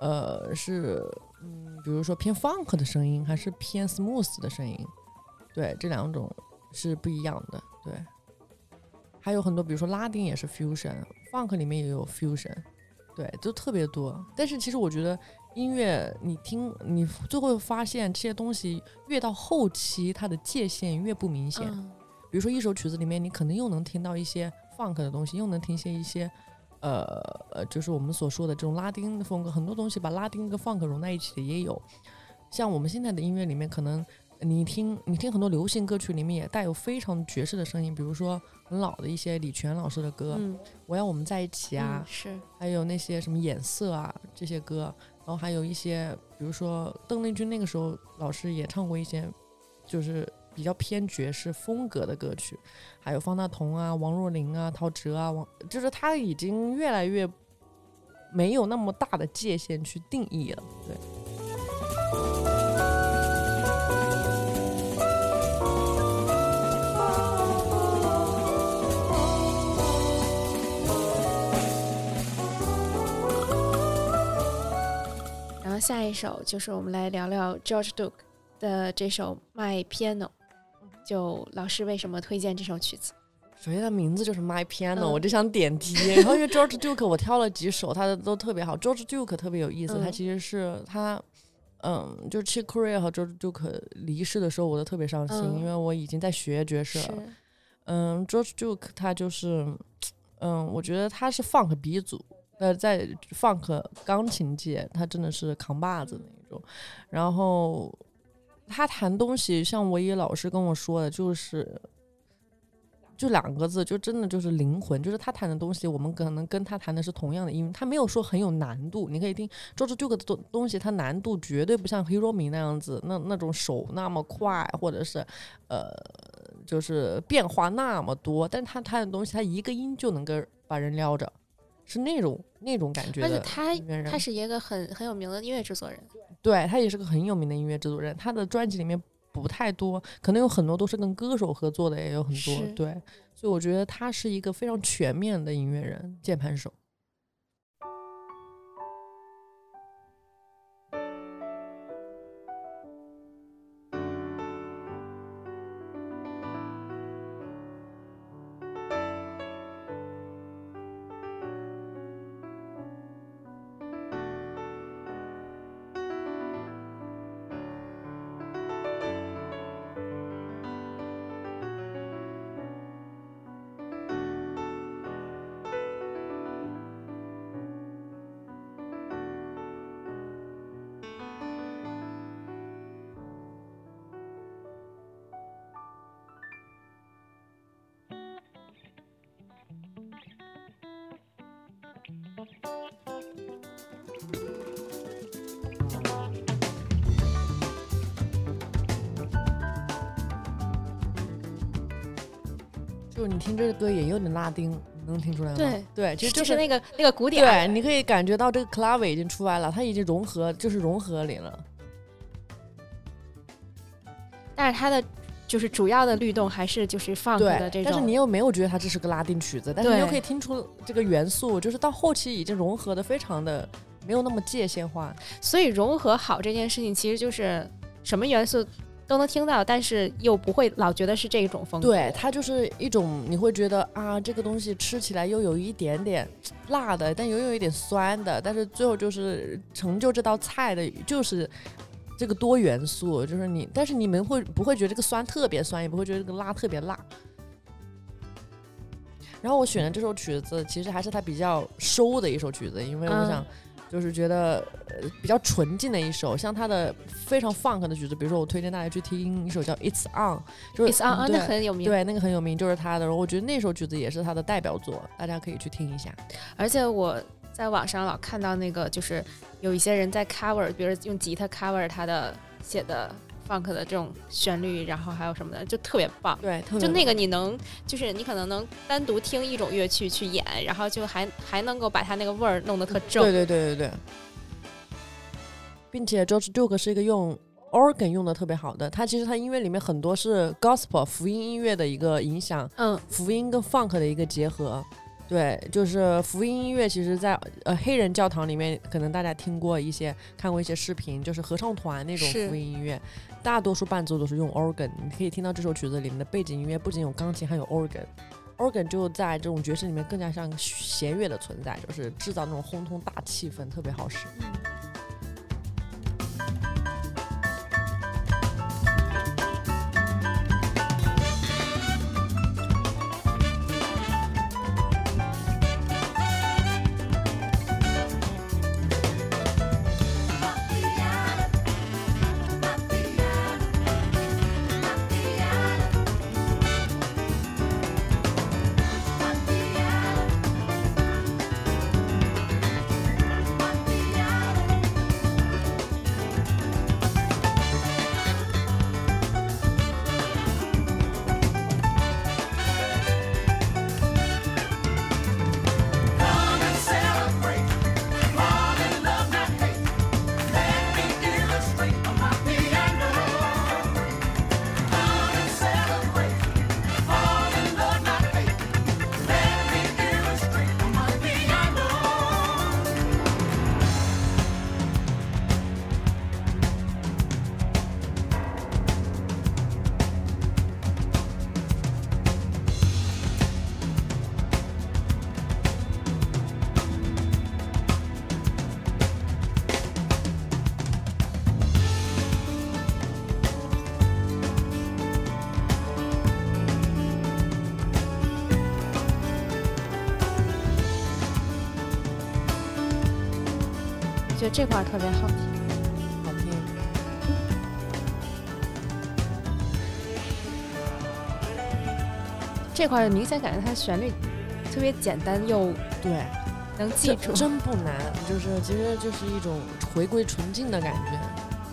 比如说偏 funk 的声音还是偏 smooth 的声音，对，这2种是不一样的。对，还有很多比如说拉丁也是 fusion， funk 里面也有 fusion， 对，都特别多。但是其实我觉得音乐你最后发现这些东西越到后期它的界限越不明显。比如说一首曲子里面你可能又能听到一些 funk 的东西，又能听一些就是我们所说的这种拉丁的风格，很多东西把拉丁跟 funk 融在一起的也有。像我们现在的音乐里面可能你听很多流行歌曲里面也带有非常爵士的声音，比如说很老的一些李泉老师的歌，我要我们在一起啊， 是， 还有那些什么眼色啊这些歌，然后还有一些比如说邓丽君那个时候老师也唱过一些就是比较偏爵士风格的歌曲，还有方大同啊、王若琳啊、陶喆啊，就是他已经越来越没有那么大的界限去定义了。对， 然后下一首就是我们来聊聊 George Duke 的这首 My Piano， 就老师为什么推荐这首曲子？ 首先它名字就是 My Piano，我就想点题。然后因为 George Duke 我挑了几首，他的都特别好。George Duke 特别有意思，他其实是他，就是 Chick Corea 和 George Duke 离世的时候，我都特别伤心，因为我已经在学爵士了。George Duke 他就是，我觉得他是 Funk 鼻祖，在 Funk 钢琴界，他真的是扛把子那种。然后他弹东西，像我一老师跟我说的，就2个字，就真的就是灵魂，就是他弹的东西我们可能跟他弹的是同样的音，他没有说很有难度。你可以听 George Duke 的东西，他难度绝对不像 Hiromi 那样子，那种手那么快，或者是就是变化那么多，但他弹的东西他一个音就能够把人撩着，是那种感觉的。 而且他是一个很有名的音乐制作人， 对，他也是个很有名的音乐制作人，他的专辑里面不太多，可能有很多都是跟歌手合作的，也有很多。对，所以我觉得他是一个非常全面的音乐人，键盘手。 就是你听这个歌也有点拉丁，你能听出来吗？ 对对，其实就是那个鼓点， 对，你可以感觉到这个 clave 已经出来了，它已经融合里了。 但是它的就是主要的律动还是就是 funk 的这种， 但是你又没有觉得它这是个拉丁曲子，但是你又可以听出这个元素，就是到后期已经融合的非常的没有那么界限化。 所以融合好这件事情其实就是什么元素都能听到，但是又不会老觉得是这种风格。 对，它就是一种你会觉得啊，这个东西吃起来又有一点点辣的，但又有一点酸的，但是最后就是成就这道菜的就是这个多元素，就是你，但是你们不会觉得这个酸特别酸，也不会觉得这个辣特别辣。然后我选的这首曲子其实还是它比较收的一首曲子，因为我想就是觉得比较纯净的一首，像它的非常 funk 的曲子，比如说我推荐大家去听一首叫 It's On， 就是 It's On，那很有名， 对，那个很有名，就是它的。然后我觉得那首曲子也是它的代表作，大家可以去听一下。 而且我在网上老看到那个就是有一些人在 cover， 比如用吉他 cover 他的写的 funk 的这种旋律，然后还有什么的，就特别棒。 对，特别棒。 就那个就是你可能能单独听一种乐器去演，然后就还能够把它那个味儿弄得特正。 对。并且 George Duke 是一个用 organ 用的特别好的，他其实他音乐里面很多是 gospel 福音音乐的一个影响，福音跟 funk 的一个结合。对，就是福音音乐，其实在黑人教堂里面，可能大家听过一些，看过一些视频，就是合唱团那种福音音乐，大多数伴奏都是用 organ。你可以听到这首曲子里面的背景音乐不仅有钢琴，还有 organ。organ 就在这种爵士里面更加像弦乐的存在，就是制造那种轰通大气氛，特别好使。 觉得这块特别好听， 好听。 这块明显感觉它旋律特别简单又对， 能记住， 真不难，就是其实就是一种回归纯净的感觉。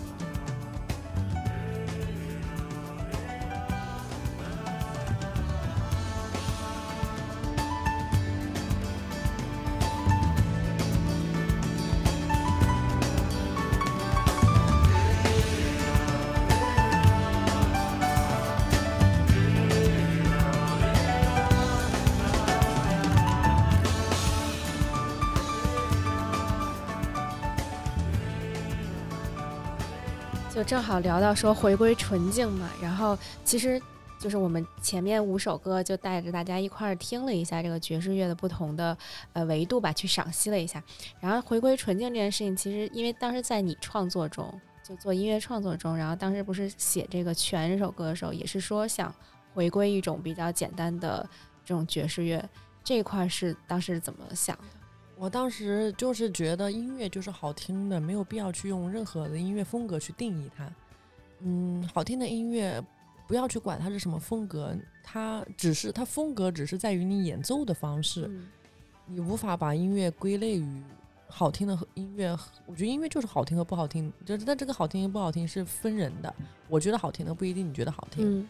就正好聊到说回归纯净嘛，然后其实就是我们前面5首歌就带着大家一块儿听了一下这个爵士乐的不同的维度吧，去赏析了一下。然后回归纯净这件事情，其实因为当时在你创作中，就做音乐创作中，然后当时不是写这个全这首歌的时候，也是说想回归一种比较简单的这种爵士乐，这一块是当时怎么想的？ 我当时就是觉得音乐就是好听的，没有必要去用任何的音乐风格去定义它。好听的音乐不要去管它是什么风格，它风格只是在于你演奏的方式，你无法把音乐归类于好听的音乐。我觉得音乐就是好听和不好听，但这个好听和不好听是分人的，我觉得好听的不一定你觉得好听。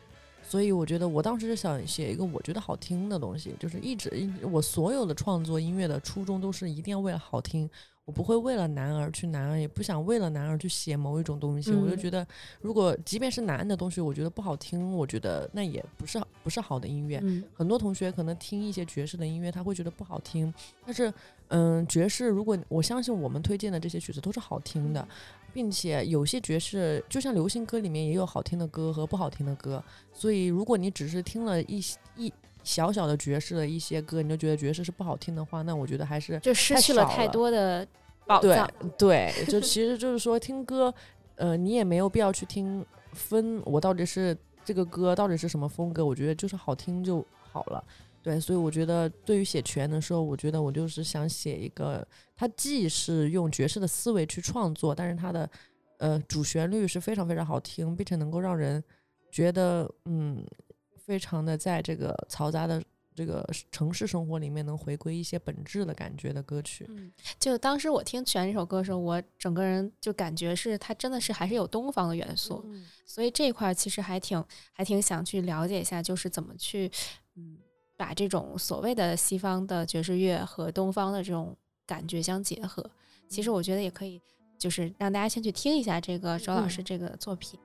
所以我觉得我当时是想写一个我觉得好听的东西，就是一直我所有的创作音乐的初衷都是一定要为了好听，我不会为了难而去难，也不想为了难而去写某一种东西。我就觉得如果即便是难的东西我觉得不好听，我觉得那也不是好的音乐。很多同学可能听一些爵士的音乐他会觉得不好听，但是爵士如果我相信我们推荐的这些曲子都是好听的，并且有些爵士就像流行歌里面也有好听的歌和不好听的歌，所以如果你只是听了一小小的爵士的一些歌你就觉得爵士是不好听的话，那我觉得还是就失去了太多的宝藏。 对，就其实就是说听歌你也没有必要去听分我到底是这个歌到底是什么风格，我觉得就是好听就好了。对，所以我觉得对于写全的时候，我觉得我就是想写一个它既是用爵士的思维去创作，但是它的主旋律是非常非常好听，并且能够让人觉得非常的在这个嘈杂的这个城市生活里面能回归一些本质的感觉的歌曲。 就当时我听全这首歌的时候，我整个人就感觉是它真的是还是有东方的元素，所以这一块其实还挺想去了解一下，就是怎么去把这种所谓的西方的爵士乐和东方的这种感觉相结合。其实我觉得也可以就是让大家先去听一下这个周老师这个作品。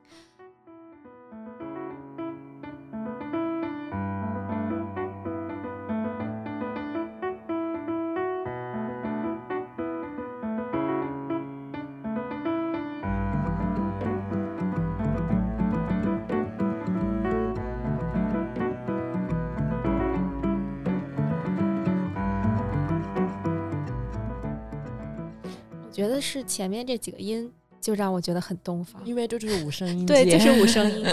我觉得是前面这几个音就让我觉得很东方， 因为这就是五声音对，就是五声音。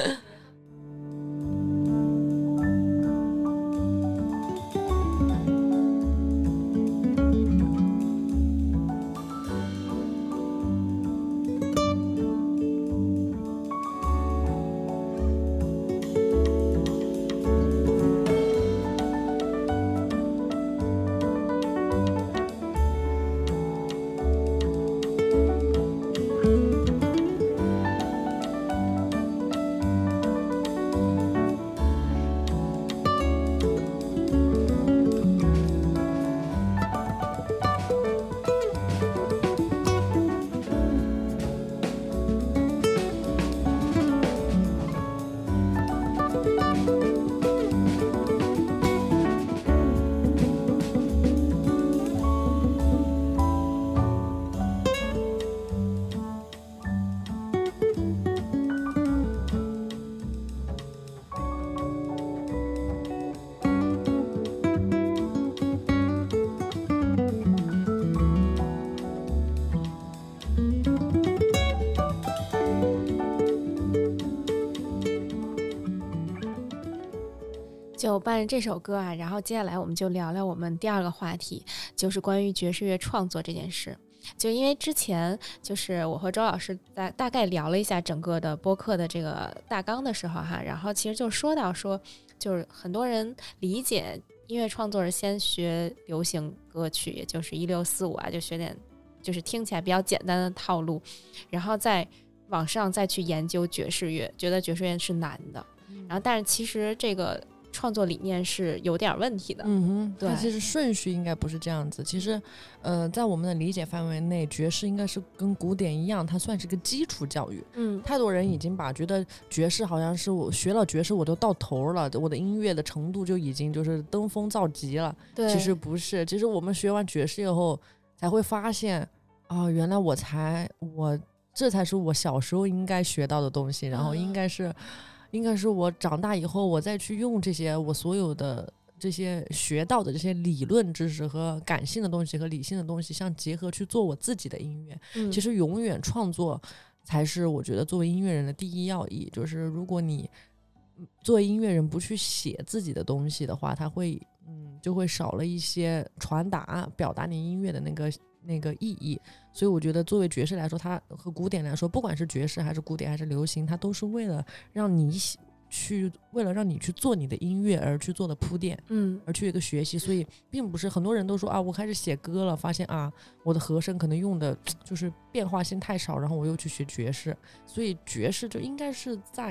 就伴着这首歌啊，然后接下来我们就聊聊我们第二个话题，就是关于爵士乐创作这件事。就因为之前就是我和周老师大概聊了一下整个的播客的这个大纲的时候哈，然后其实就说到说，就是很多人理解音乐创作是先学流行歌曲，也就是1645啊，就学点就是听起来比较简单的套路，然后再往上再去研究爵士乐，觉得爵士乐是难的。然后但是其实这个创作理念是有点问题的。 对，其实顺序应该不是这样子。其实在我们的理解范围内，爵士应该是跟古典一样，它算是个基础教育。太多人已经觉得爵士好像是我学了爵士我都到头了，我的音乐的程度就已经就是登峰造极了。其实不是，其实我们学完爵士以后才会发现原来这才是我小时候应该学到的东西，然后应该是我长大以后我再去用这些我所有的这些学到的这些理论知识和感性的东西和理性的东西相结合去做我自己的音乐。其实永远创作才是我觉得作为音乐人的第一要义，就是如果你作为音乐人不去写自己的东西的话，它会就会少了一些传达表达你音乐的那个意义。所以我觉得作为爵士来说，它和古典来说，不管是爵士还是古典还是流行，它都是为了让你去做你的音乐而去做的铺垫，而去一个学习。所以并不是很多人都说我开始写歌了，发现我的和声可能用的就是变化性太少，然后我又去学爵士。所以爵士就应该是在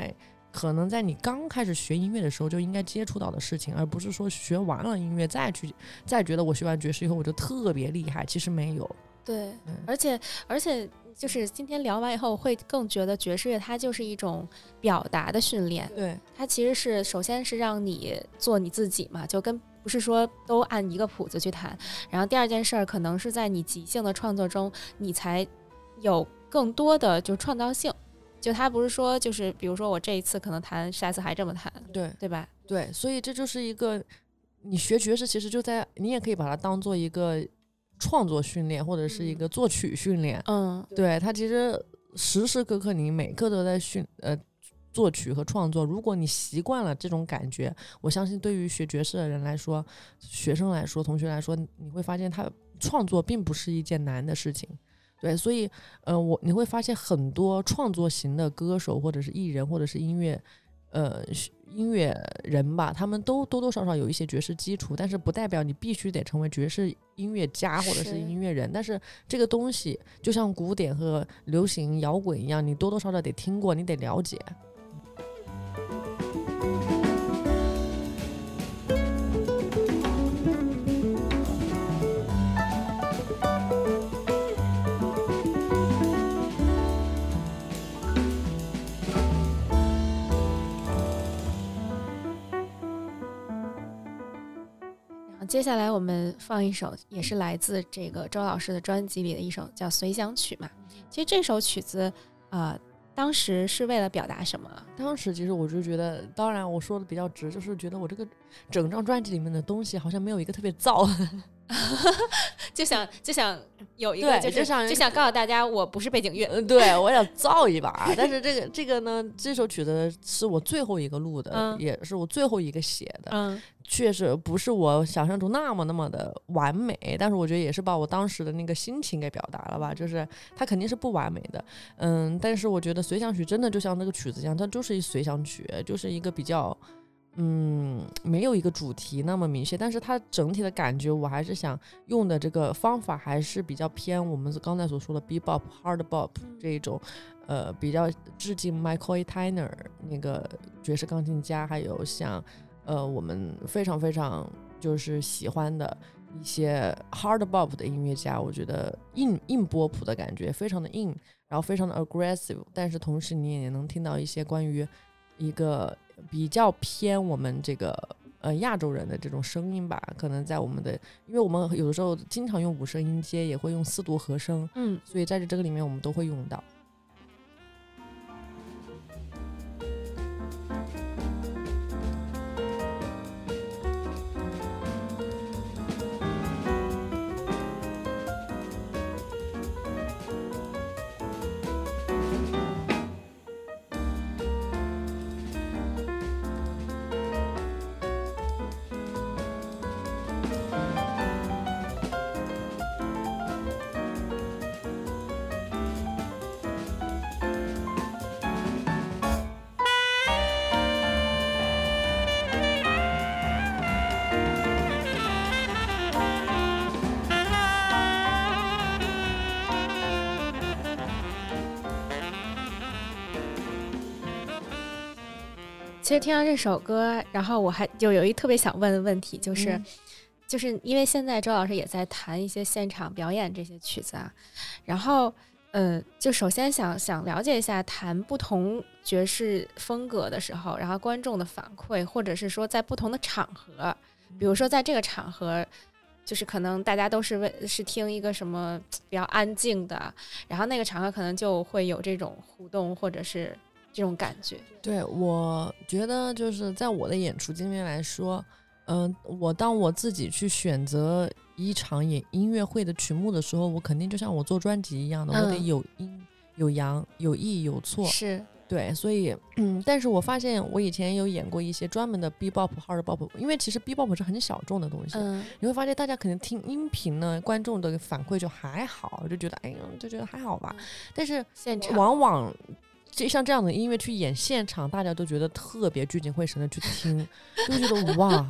可能在你刚开始学音乐的时候就应该接触到的事情，而不是说学完了音乐再觉得我学完爵士以后我就特别厉害，其实没有。 对，而且就是今天聊完以后，我会更觉得爵士乐它就是一种表达的训练。 对， 它其实是首先是让你做你自己嘛，就跟不是说都按一个谱子去弹。然后第二件事儿，可能是在你即兴的创作中，你才有更多的就创造性。就它不是说就是比如说我这一次可能弹，下次还这么弹，对吧？ 对，所以这就是一个你学爵士，其实就在你也可以把它当做一个创作训练，或者是一个作曲训练。对，它其实时时刻刻你每刻都在作曲和创作。如果你习惯了这种感觉，我相信对于学爵士的人来说，学生来说，同学来说，你会发现他创作并不是一件难的事情。对，所以你会发现很多创作型的歌手或者是艺人或者是音乐人吧，他们都多多少少有一些爵士基础，但是不代表你必须得成为爵士音乐家或者是音乐人。但是这个东西就像古典和流行摇滚一样，你多多少少得听过，你得了解。 接下来我们放一首也是来自这个周老师的专辑里的一首叫《随想曲》嘛。其实这首曲子当时是为了表达什么？ 当时其实我就觉得，当然我说的比较直，就是觉得我这个整张专辑里面的东西好像没有一个特别燥就想有一个就想告诉大家我不是背景乐。 对，我想造一把。但是这个呢，这首曲子是我最后一个录的，也是我最后一个写的。确实不是我想象中那么的完美，但是我觉得也是把我当时的那个心情给表达了吧。就是它肯定是不完美的，但是我觉得随想曲真的就像那个曲子一样，它就是一随想曲，就是一个比较没有一个主题那么明确，但是它整体的感觉我还是想用的这个方法还是比较偏我们刚才所说的 bebop、hard bop 这一种，比较致敬 Michael Tyner 那个爵士钢琴家，还有像我们非常非常就是喜欢的一些 hard bop 的音乐家，我觉得硬波谱的感觉非常的硬，然后非常的 aggressive， 但是同时你也能听到一些关于一个比较偏我们这个亚洲人的这种声音吧。可能在我们的，因为我们有的时候经常用五声音阶，也会用四度和声，所以在这个里面我们都会用到。 其实听到这首歌，然后我还就有一特别想问的问题，就是因为现在周老师也在弹一些现场表演这些曲子啊，然后就首先想了解一下弹不同爵士风格的时候，然后观众的反馈，或者是说在不同的场合，比如说在这个场合就是可能大家都是听一个什么比较安静的，然后那个场合可能就会有这种互动或者是这种感觉。 对，我觉得就是在我的演出经验来说，当我自己去选择一场音乐会的曲目的时候，我肯定就像我做专辑一样的，我得有阴有阳，有易有错。 是， 对，所以但是我发现我以前有演过一些专门的 bebop、hard bop， 因为其实 bebop 是很小众的东西，你会发现大家可能听音频呢，观众的反馈就还好，就觉得就觉得还好吧，但是现场往往像这样的音乐去演现场，大家都觉得特别聚精会神的去听，就觉得哇，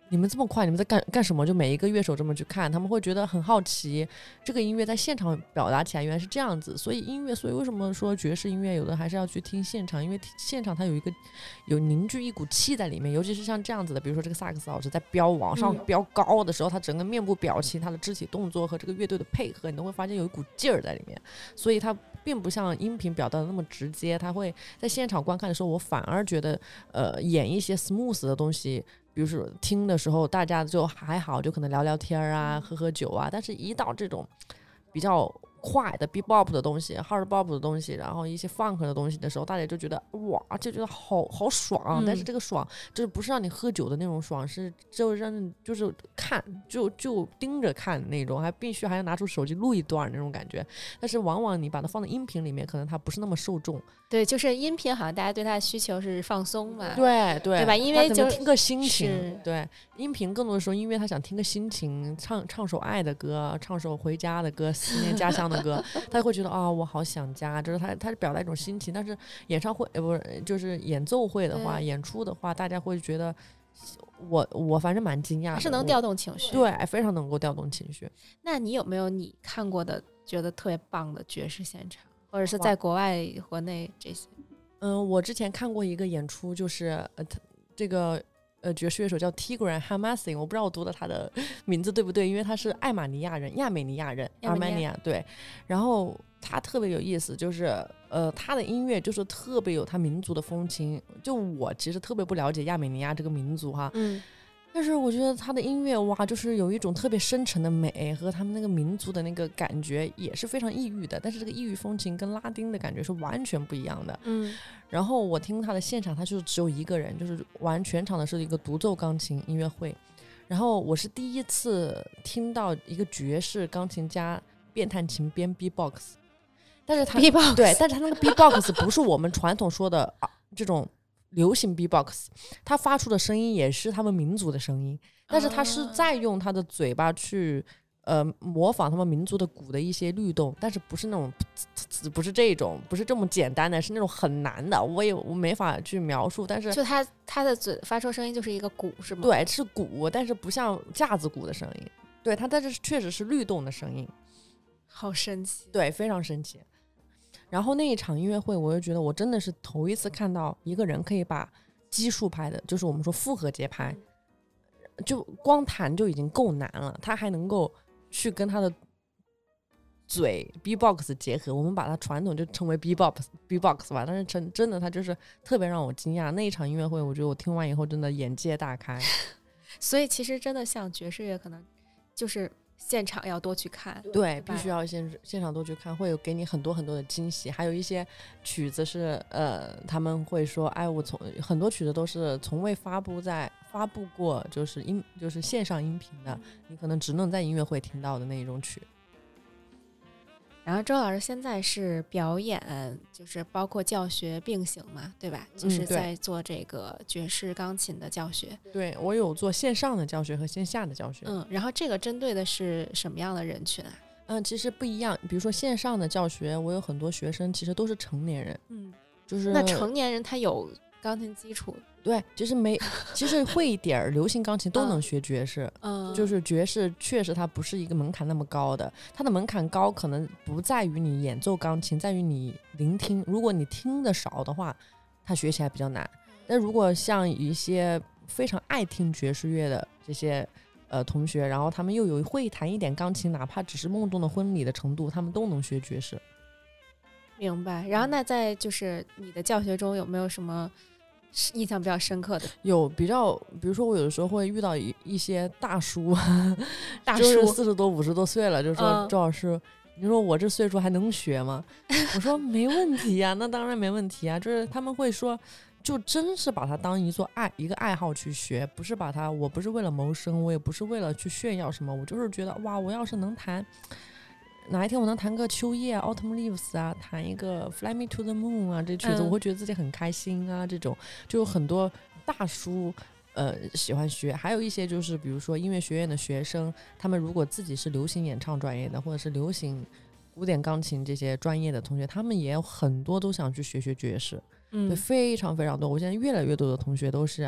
你们这么快，你们在干什么？就每一个乐手这么去看，他们会觉得很好奇，这个音乐在现场表达起来原来是这样子。所以为什么说爵士音乐有的还是要去听现场？因为现场它有凝聚一股气在里面，尤其是像这样子的，比如说这个萨克斯老师在往上飙高的时候，他整个面部表情、他的肢体动作和这个乐队的配合，你都会发现有一股劲儿在里面。所以它并不像音频表达的那么直接，它会在现场观看的时候，我反而觉得演一些 smooth 的东西。比如说听的时候大家就还好，就可能聊聊天啊，喝酒啊，但是一到这种比较快的 bebop 的东西 hard bop 的东西，然后一些 funk 的东西的时候，大家就觉得哇，就觉得好爽，但是这个爽就是不是让你喝酒的那种爽，是就让你就是看就盯着看那种，还必须还要拿出手机录一段那种感觉。但是往往你把它放在音频里面，可能它不是那么受众。 对，就是音频好像大家对它的需求是放松嘛， 对吧？因为就听个心情，对，音频更多的时候，因为他想听个心情，唱首爱的歌，唱首回家的歌，思念家乡的歌，他会觉得我好想家，就是他表达一种心情。但是演唱会不是就是演奏会的话，演出的话，大家会觉得我反正蛮惊讶的， 是能调动情绪， 对，非常能够调动情绪。 那你有没有你看过的觉得特别棒的爵士现场？或者是在国外国内这些？ 我之前看过一个演出，就是这个爵士乐手叫 Tigran Hamassi， 我不知道我读的他的名字对不对，因为他是亚美尼亚人 Armenia， 对。然后他特别有意思，就是他的音乐就是特别有他民族的风情。就我其实特别不了解亚美尼亚这个民族哈，但是我觉得他的音乐哇，就是有一种特别深沉的美，和他们那个民族的那个感觉也是非常异域的。但是这个异域风情跟拉丁的感觉是完全不一样的。然后我听他的现场，他就是只有一个人，就是全场的是一个独奏钢琴音乐会。然后我是第一次听到一个爵士钢琴家变弹琴编 B-box， 但是他 B-box 对，但是他那个 B-box 不是我们传统说的这种流行 B-box， 他发出的声音也是他们民族的声音，但是他是在用他的嘴巴去模仿他们民族的鼓的一些律动，但是不是那种不是这种，不是这么简单的，是那种很难的，我没法去描述。但是就他的嘴发出声音就是一个鼓是吗？ 对，是鼓，但是不像架子鼓的声音。对，它但是确实是律动的声音， 好神奇。 对，非常神奇。然后那一场音乐会，我就觉得我真的是头一次看到一个人可以把基数拍的，就是我们说复合节拍，就光弹就已经够难了，他还能够去跟他的嘴 B-box 结合，我们把它传统就称为 B-box 吧，但是真的他就是特别让我惊讶。那一场音乐会，我觉得我听完以后真的眼界大开。 所以其实真的像爵士乐，可能就是现场要多去看， 对，必须要现场多去看，会有给你很多很多的惊喜。还有一些曲子是他们会说，哎，很多曲子都是从未发布过，就是线上音频的，你可能只能在音乐会听到的那一种曲。 然后周老师现在是表演，就是包括教学并行嘛，对吧？就是在做这个爵士钢琴的教学。 对，我有做线上的教学和线下的教学。 然后这个针对的是什么样的人群啊？ 其实不一样。比如说线上的教学，我有很多学生其实都是成年人，就是那成年人他有钢琴基础。 对，其实会一点流行钢琴都能学爵士。就是爵士确实它不是一个门槛那么高的，它的门槛高可能不在于你演奏钢琴，在于你聆听。如果你听得少的话，它学起来比较难。但如果像一些非常爱听爵士乐的这些同学，然后他们又会弹一点钢琴，哪怕只是梦中的婚礼的程度，他们都能学爵士。 明白。然后那在就是你的教学中有没有什么印象比较深刻的？ 有比如说我有的时候会遇到一些大叔就是 40多50多岁了，就说周老师，你说我这岁数还能学吗？我说没问题呀，那当然没问题啊。就是他们会说，就真是把它当一个爱好去学，不是我不是为了谋生，我也不是为了去炫耀什么，我就是觉得哇，我要是能弹哪一天我能弹个秋叶 Autumn Leaves 啊，弹一个 Fly Me to the Moon 啊，这曲子我会觉得自己很开心啊。这种就有很多大叔喜欢学。还有一些就是比如说音乐学院的学生，他们如果自己是流行演唱专业的，或者是流行古典钢琴这些专业的同学，他们也有很多都想去学爵士。对，非常非常多。我现在越来越多的同学都是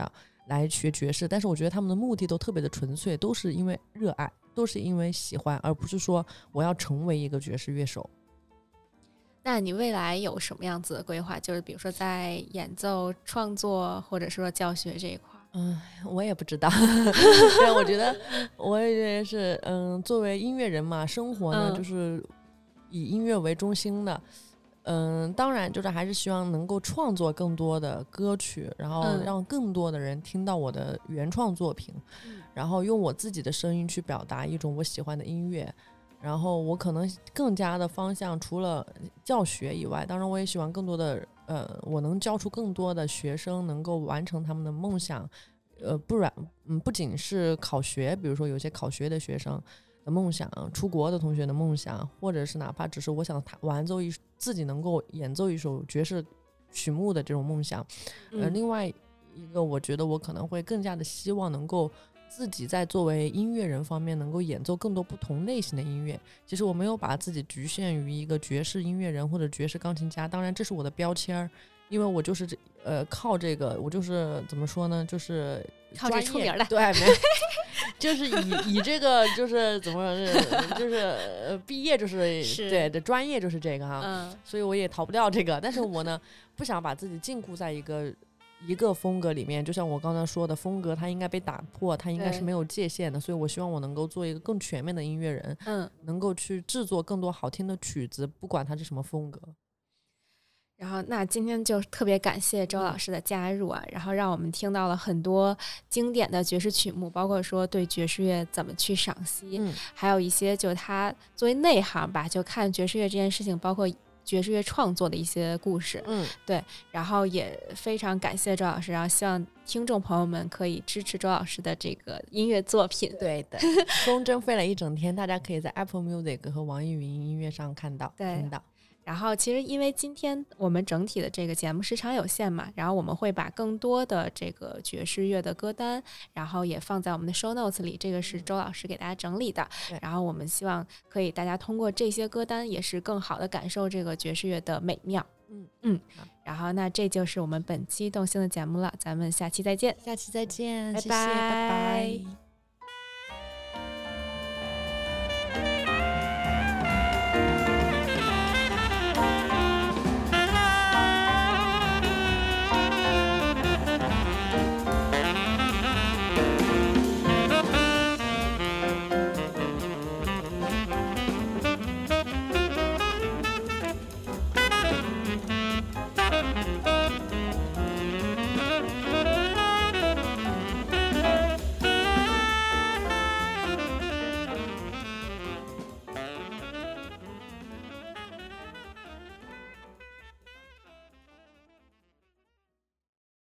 来学爵士，但是我觉得他们的目的都特别的纯粹，都是因为热爱，都是因为喜欢，而不是说我要成为一个爵士乐手。 那你未来有什么样子的规划？就是比如说在演奏、创作或者说教学这一块？ 我也不知道。对，我觉得是，作为音乐人嘛，生活呢就是以音乐为中心的。当然就是还是希望能够创作更多的歌曲，然后让更多的人听到我的原创作品，然后用我自己的声音去表达一种我喜欢的音乐。然后我可能更加的方向除了教学以外，当然我也希望更多的我能教出更多的学生能够完成他们的梦想，不仅是考学，比如说有些考学的学生的梦想，出国的同学的梦想，或者是哪怕只是我想自己能够演奏一首爵士曲目的这种梦想。另外一个我觉得我可能会更加的希望能够自己在作为音乐人方面能够演奏更多不同类型的音乐。其实我没有把自己局限于一个爵士音乐人或者爵士钢琴家，当然这是我的标签，因为我就是靠这个，我就是怎么说呢，就是靠这出名的， 对，没就是以这个就是怎么说，就是毕业就是对的专业就是这个哈，所以我也逃不掉这个。但是我呢不想把自己禁锢在一个风格里面，就像我刚才说的，风格它应该被打破，它应该是没有界限的，所以我希望我能够做一个更全面的音乐人，能够去制作更多好听的曲子，不管它是什么风格。 然后那今天就特别感谢周老师的加入啊，然后让我们听到了很多经典的爵士曲目，包括说对爵士乐怎么去赏析，还有一些就他作为内行吧，就看爵士乐这件事情，包括爵士乐创作的一些故事，对，然后也非常感谢周老师，然后希望听众朋友们可以支持周老师的这个音乐作品。 对的，风筝飞了一整天，大家可以在 Apple Music 和网易云音乐上看到听到。 然后其实因为今天我们整体的这个节目时长有限嘛，然后我们会把更多的这个爵士乐的歌单然后也放在我们的 show notes 里，这个是周老师给大家整理的，然后我们希望可以大家通过这些歌单也是更好的感受这个爵士乐的美妙。然后那这就是我们本期动心的节目了，咱们下期再见。 下期再见， 拜拜， 谢谢，拜拜。